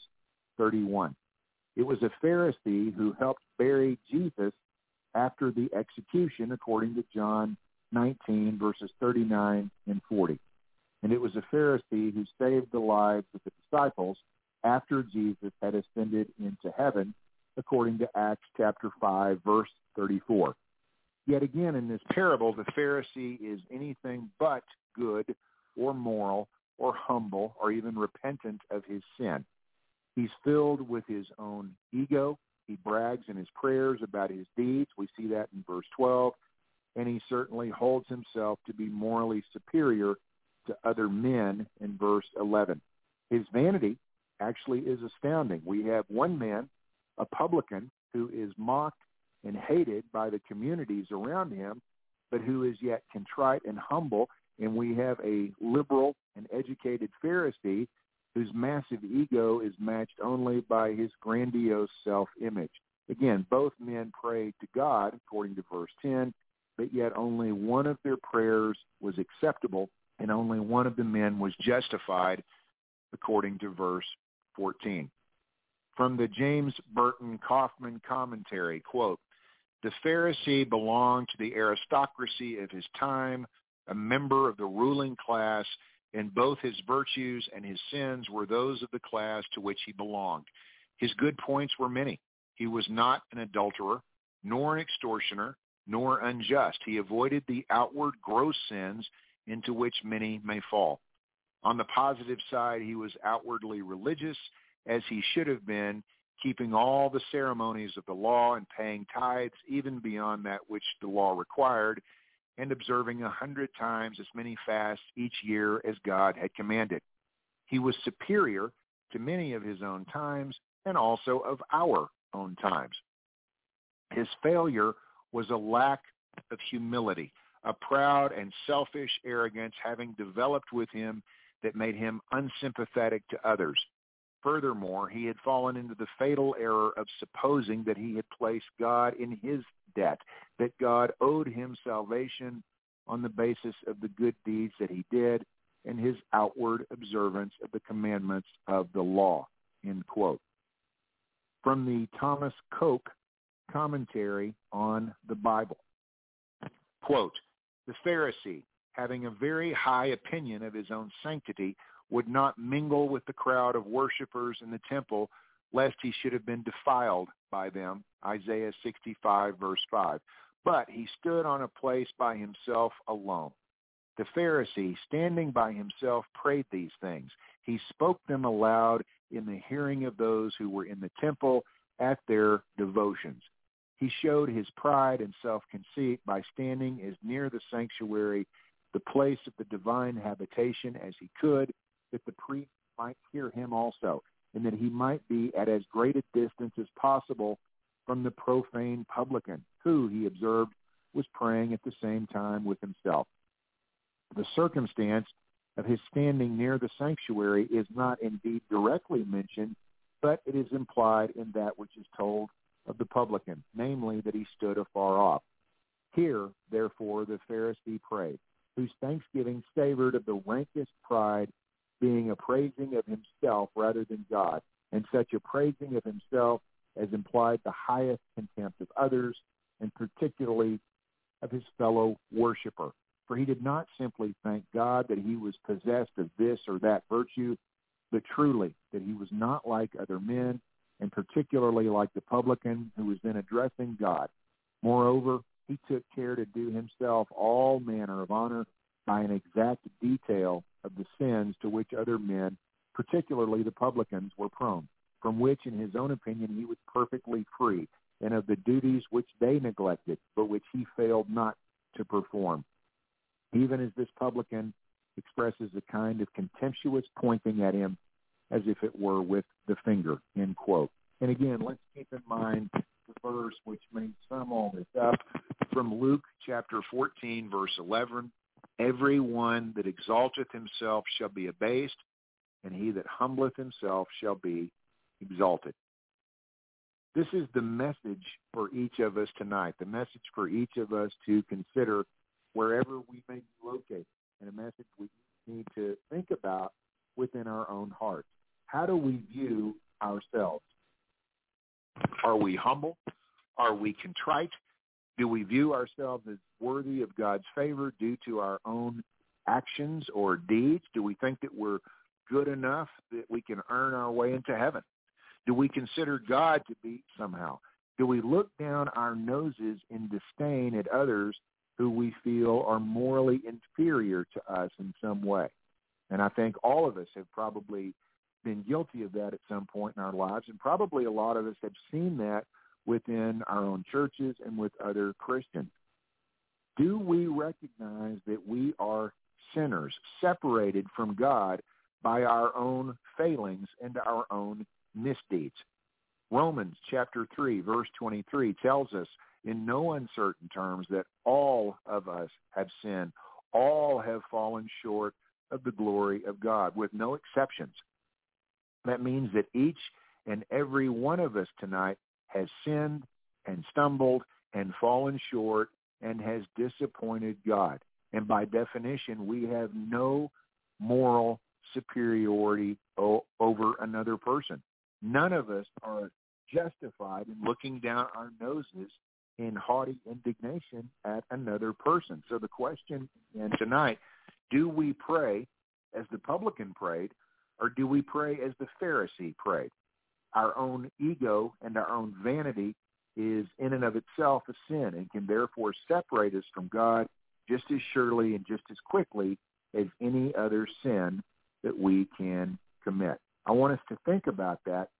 31. It was a Pharisee who helped bury Jesus after the execution, according to John 19, verses 39 and 40. And it was a Pharisee who saved the lives of the disciples after Jesus had ascended into heaven, according to Acts chapter 5, verse 34. Yet again, in this parable, the Pharisee is anything but good or moral or humble or even repentant of his sin. He's filled with his own ego. He brags in his prayers about his deeds. We see that in verse 12. And he certainly holds himself to be morally superior to other men in verse 11. His vanity actually is astounding. We have one man, a publican, who is mocked and hated by the communities around him, but who is yet contrite and humble. And we have a liberal and educated Pharisee whose massive ego is matched only by his grandiose self-image. Again, both men prayed to God, according to verse 10, but yet only one of their prayers was acceptable, and only one of the men was justified, according to verse 14. From the James Burton Kaufman commentary, quote, "The Pharisee belonged to the aristocracy of his time, a member of the ruling class, and both his virtues and his sins were those of the class to which he belonged. His good points were many. He was not an adulterer, nor an extortioner, nor unjust. He avoided the outward gross sins into which many may fall. On the positive side, he was outwardly religious, as he should have been, keeping all the ceremonies of the law and paying tithes even beyond that which the law required, and observing 100 times as many fasts each year as God had commanded. He was superior to many of his own times and also of our own times. His failure was a lack of humility, a proud and selfish arrogance having developed with him that made him unsympathetic to others. Furthermore, he had fallen into the fatal error of supposing that he had placed God in his debt, that God owed him salvation on the basis of the good deeds that he did and his outward observance of the commandments of the law," end quote. From the Thomas Coke commentary on the Bible, quote, "The Pharisee, having a very high opinion of his own sanctity, would not mingle with the crowd of worshipers in the temple, lest he should have been defiled by them," Isaiah 65, verse 5. "But he stood on a place by himself alone. The Pharisee, standing by himself, prayed these things. He spoke them aloud in the hearing of those who were in the temple at their devotions. He showed his pride and self-conceit by standing as near the sanctuary, the place of the divine habitation, as he could, that the priest might hear him also, and that he might be at as great a distance as possible from the profane publican, who, he observed, was praying at the same time with himself. The circumstance of his standing near the sanctuary is not indeed directly mentioned, but it is implied in that which is told of the publican, namely that he stood afar off. Here, therefore, the Pharisee prayed, whose thanksgiving savored of the rankest pride, being a praising of himself rather than God, and such a praising of himself as implied the highest contempt of others, and particularly of his fellow worshiper. For he did not simply thank God that he was possessed of this or that virtue, but truly that he was not like other men, and particularly like the publican who was then addressing God. Moreover, he took care to do himself all manner of honor by an exact detail of the sins to which other men, particularly the publicans, were prone, from which, in his own opinion, he was perfectly free, and of the duties which they neglected, but which he failed not to perform. Even as this publican expresses a kind of contemptuous pointing at him as if it were with the finger," end quote. And again, let's keep in mind the verse which may sum all this up from Luke chapter 14, verse 11. "Every one that exalteth himself shall be abased, and he that humbleth himself shall be exalted." This is the message for each of us tonight, the message for each of us to consider wherever we may be located, and a message we need to think about within our own hearts. How do we view ourselves? Are we humble? Are we contrite? Do we view ourselves as worthy of God's favor due to our own actions or deeds? Do we think that we're good enough that we can earn our way into heaven? Do we consider God to be somehow? Do we look down our noses in disdain at others who we feel are morally inferior to us in some way? And I think all of us have probably been guilty of that at some point in our lives, and probably a lot of us have seen that within our own churches and with other Christians. Do we recognize that we are sinners, separated from God by our own failings and our own misdeeds? Romans chapter 3, verse 23 tells us in no uncertain terms that all of us have sinned. All have fallen short of the glory of God, with no exceptions. That means that each and every one of us tonight has sinned and stumbled and fallen short and has disappointed God. And by definition, we have no moral superiority over another person. None of us are justified in looking down our noses in haughty indignation at another person. So the question tonight, do we pray as the publican prayed, or do we pray as the Pharisee prayed? Our own ego and our own vanity is in and of itself a sin and can therefore separate us from God just as surely and just as quickly as any other sin that we can commit. I want us to think about that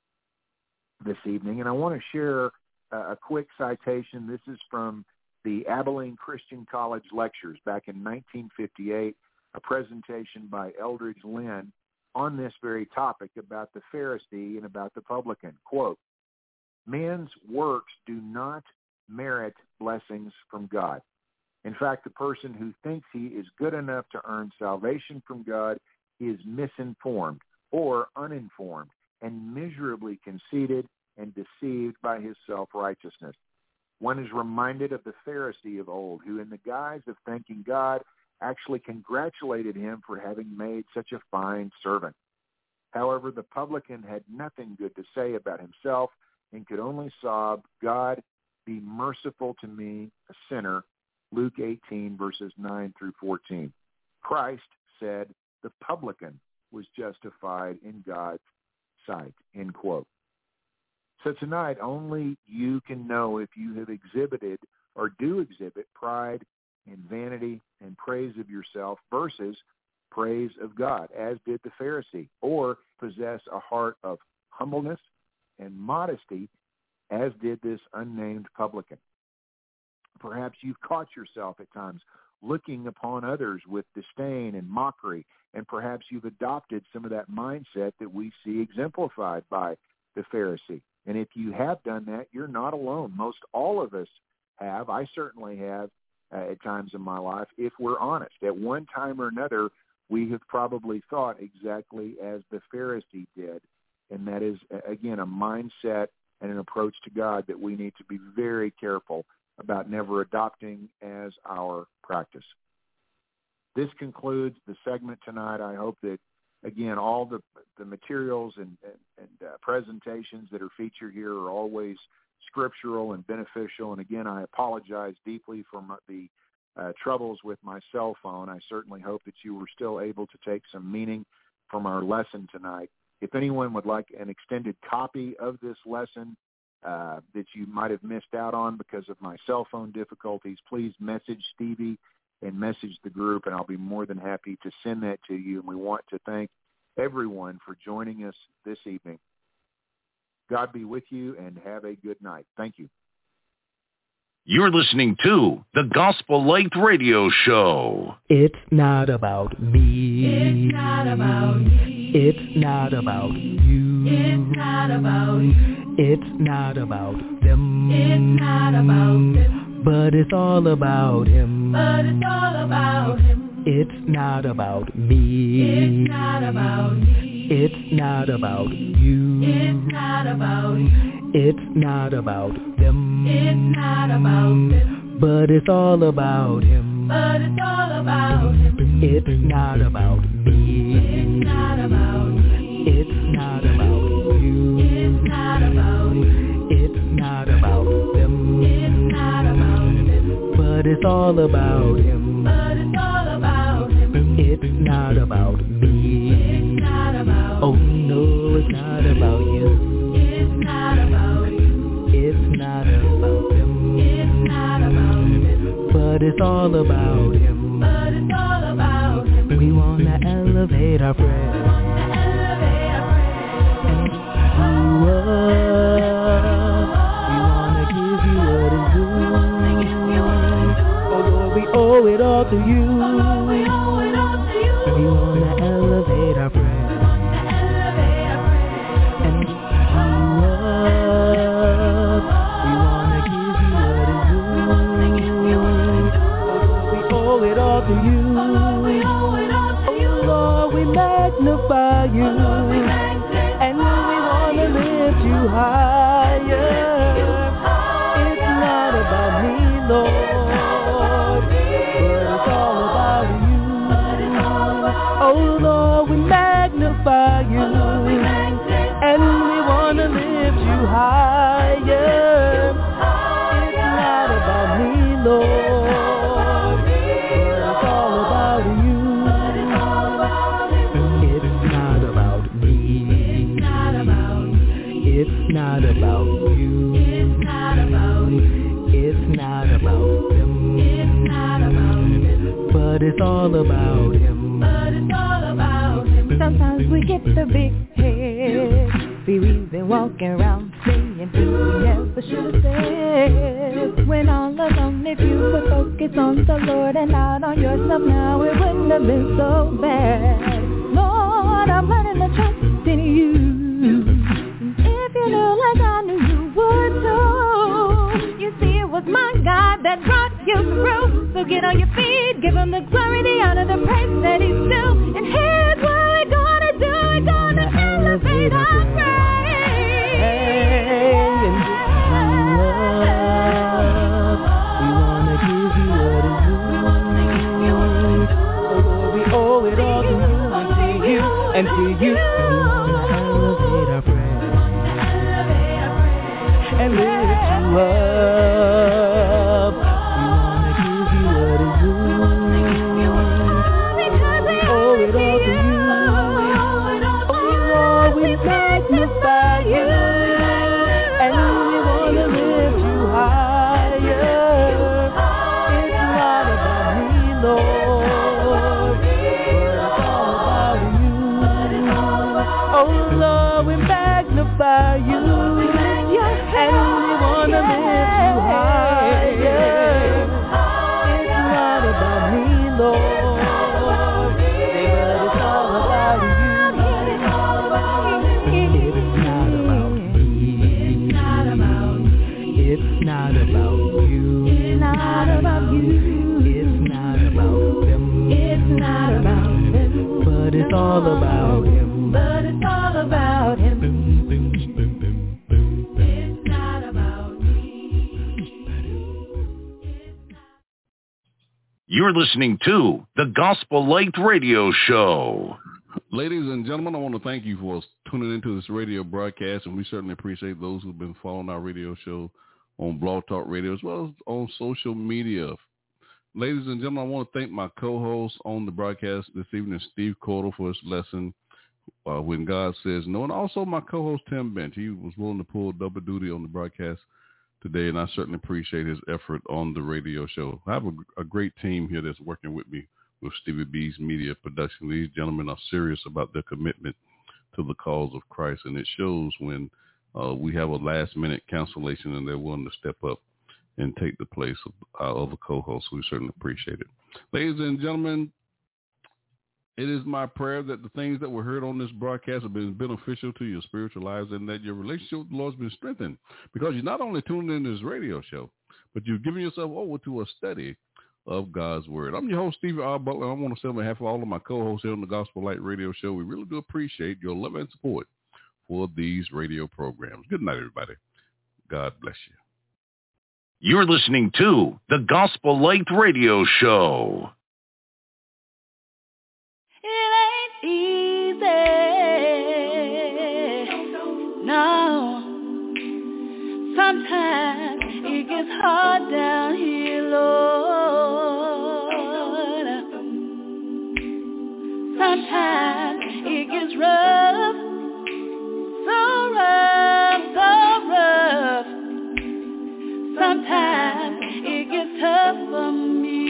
this evening, and I want to share a quick citation. This is from the Abilene Christian College Lectures back in 1958, a presentation by Eldridge Lynn on this very topic about the Pharisee and about the publican. Quote, "Man's works do not merit blessings from God. In fact, the person who thinks he is good enough to earn salvation from God is misinformed or uninformed and miserably conceited and deceived by his self-righteousness. One is reminded of the Pharisee of old, who in the guise of thanking God actually congratulated him for having made such a fine servant. However, the publican had nothing good to say about himself and could only sob, 'God, be merciful to me, a sinner,' Luke 18, verses 9 through 14. Christ said the publican was justified in God's sight," end quote. So tonight, only you can know if you have exhibited or do exhibit pride and vanity and praise of yourself versus praise of God, as did the Pharisee, or possess a heart of humbleness and modesty, as did this unnamed publican. Perhaps you've caught yourself at times looking upon others with disdain and mockery, and perhaps you've adopted some of that mindset that we see exemplified by the Pharisee. And if you have done that, you're not alone. Most all of us have. I certainly have at times in my life, if we're honest. At one time or another, we have probably thought exactly as the Pharisee did, and that is, again, a mindset and an approach to God that we need to be very careful about never adopting as our practice. This concludes the segment tonight. I hope that, again, all the materials and presentations that are featured here are always scriptural and beneficial. And again, I apologize deeply for the troubles with my cell phone. I certainly hope that you were still able to take some meaning from our lesson tonight. If anyone would like an extended copy of this lesson that you might have missed out on because of my cell phone difficulties, please message Stevie and message the group, and I'll be more than happy to send that to you. And we want to thank everyone for joining us this evening. God be with you, and have a good night. Thank you. You're listening to the Gospel Light Radio Show. It's not about me. It's not about me. It's not about you. It's not about you. It's not about them. It's not about them. But it's all about him. But it's all about him. It's not about me. It's not about me. It's not about you. It's not about you. It's not about them. It's not about them. but it's all about him. But it's all about him. It's not about me. It's not about me. It's not about you. It's not about you. It's not about them. It's not about them. But it's all about him. But it's all about him. It's not about me. It's not about Oh no, it's not about you. It's not about you. It's not about them. It's not about them. But it's all about him. But it's all about him. We wanna elevate our prayer. We wanna elevate our prayer. And you up. We wanna give you what is due. Oh Lord, we owe it all to you. Oh Lord, we owe it all to you. We wanna elevate our prayer. We wanna elevate our prayer. And you up. We wanna give you what is due. Oh Lord, we owe it all to you. Oh Lord, we owe it all to you. Oh Lord, we magnify you. Oh Lord, we magnify And we wanna lift you higher. It's not about me, Lord, but it's all about you. Oh Lord, we magnify you. And we wanna lift you higher. It's not about me, Lord, but it's all about you. It's not about me. It's not about you. It's not about you. It's not about them. It's not about them. But it's all about him. But it's all about him. Sometimes we get the big head. See, we've been walking around saying things we never should have said. When all alone, if you would focus on the Lord and not on yourself now, it wouldn't have been so bad. Lord, I'm learning to trust in you. If you knew like I knew you would too. You see, it was my God that brought you through. So get on your feet, give him the glory, the honor, the praise that he's due. And here's what we're gonna do. We're gonna elevate our praise. And we wanna give you what is due. Oh Lord, we owe it all to you and to you. We wanna elevate our prayer and lift you up. We wanna give you what is due. We owe it all to you. Oh Lord, we magnify you, and we wanna lift you higher. It's not about me, Lord, but it's all about you. Oh Lord, we magnify you, and we wanna lift you higher. It's not about me, Lord, but it's all about you. It's not about me. It's not about you. It's not about you. It's not about them. It's not about them. But it's all about him. But it's all about him. It's not about me. You're listening to the Gospel Light Radio Show. Ladies and gentlemen, I want to thank you for tuning into this radio broadcast, and we certainly appreciate those who've been following our radio show on Blog Talk Radio as well as on social media. Ladies and gentlemen, I want to thank my co-host on the broadcast this evening, Steve Cordell, for his lesson, When God Says No, and also my co-host, Tim Bench. He was willing to pull double duty on the broadcast today, and I certainly appreciate his effort on the radio show. I have a great team here that's working with me with Stevie B's Media Production. These gentlemen are serious about their commitment to the cause of Christ, and it shows when we have a last-minute cancellation and they're willing to step up and take the place of our other co-hosts. We certainly appreciate it. Ladies and gentlemen, it is my prayer that the things that were heard on this broadcast have been beneficial to your spiritual lives and that your relationship with the Lord has been strengthened, because you're not only tuned in this radio show, but you've given yourself over to a study of God's Word. I'm your host, Stevie R. Butler. I want to say on behalf of all of my co-hosts here on the Gospel Light Radio Show, we really do appreciate your love and support for these radio programs. Good night, everybody. God bless you. You're listening to the Gospel Light Radio Show. It ain't easy, no. Sometimes it gets hard down here, Lord. Sometimes it gets rough, so rough, so rough. Sometimes it gets tough for me.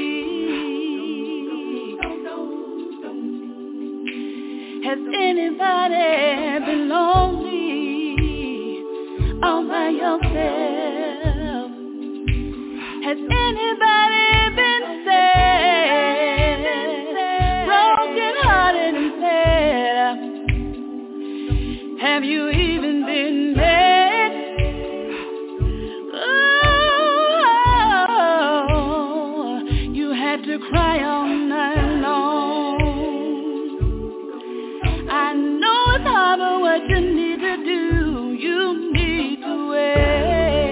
Has anybody been lonely all by yourself? Has anybody been sad, broken hearted and sad? Have you even been mad? Oh, you had to cry all night long. I know it's hard, but what you need to do, you need to wait.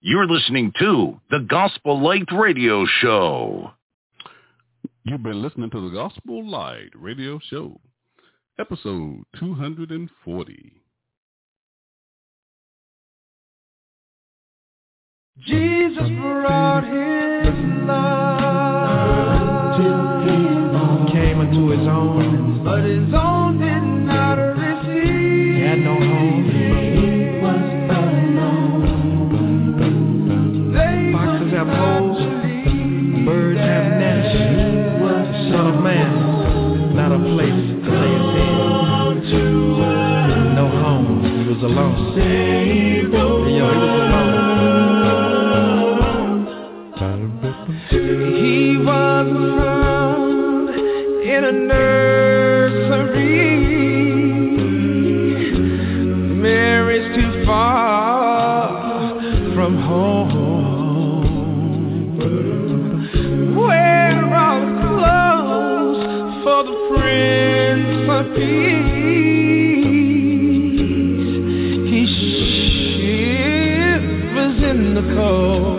You're listening to the Gospel Light Radio Show. You've been listening to the Gospel Light Radio Show, episode 240. Jesus brought his love, came into his own, but his own did not receive. He had no home, he was alone. Foxes have holes, birds have nests. The Son of Man, not a place to lay his head. No home, he was alone. He was alone. He was found in a nursery. Mary's too far from home. Where are the clothes for the Prince of Peace? He shivers in the cold.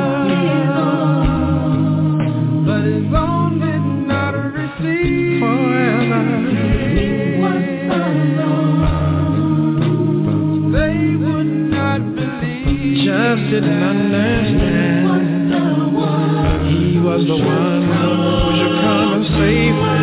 For didn't understand. He was the one who should come and save me.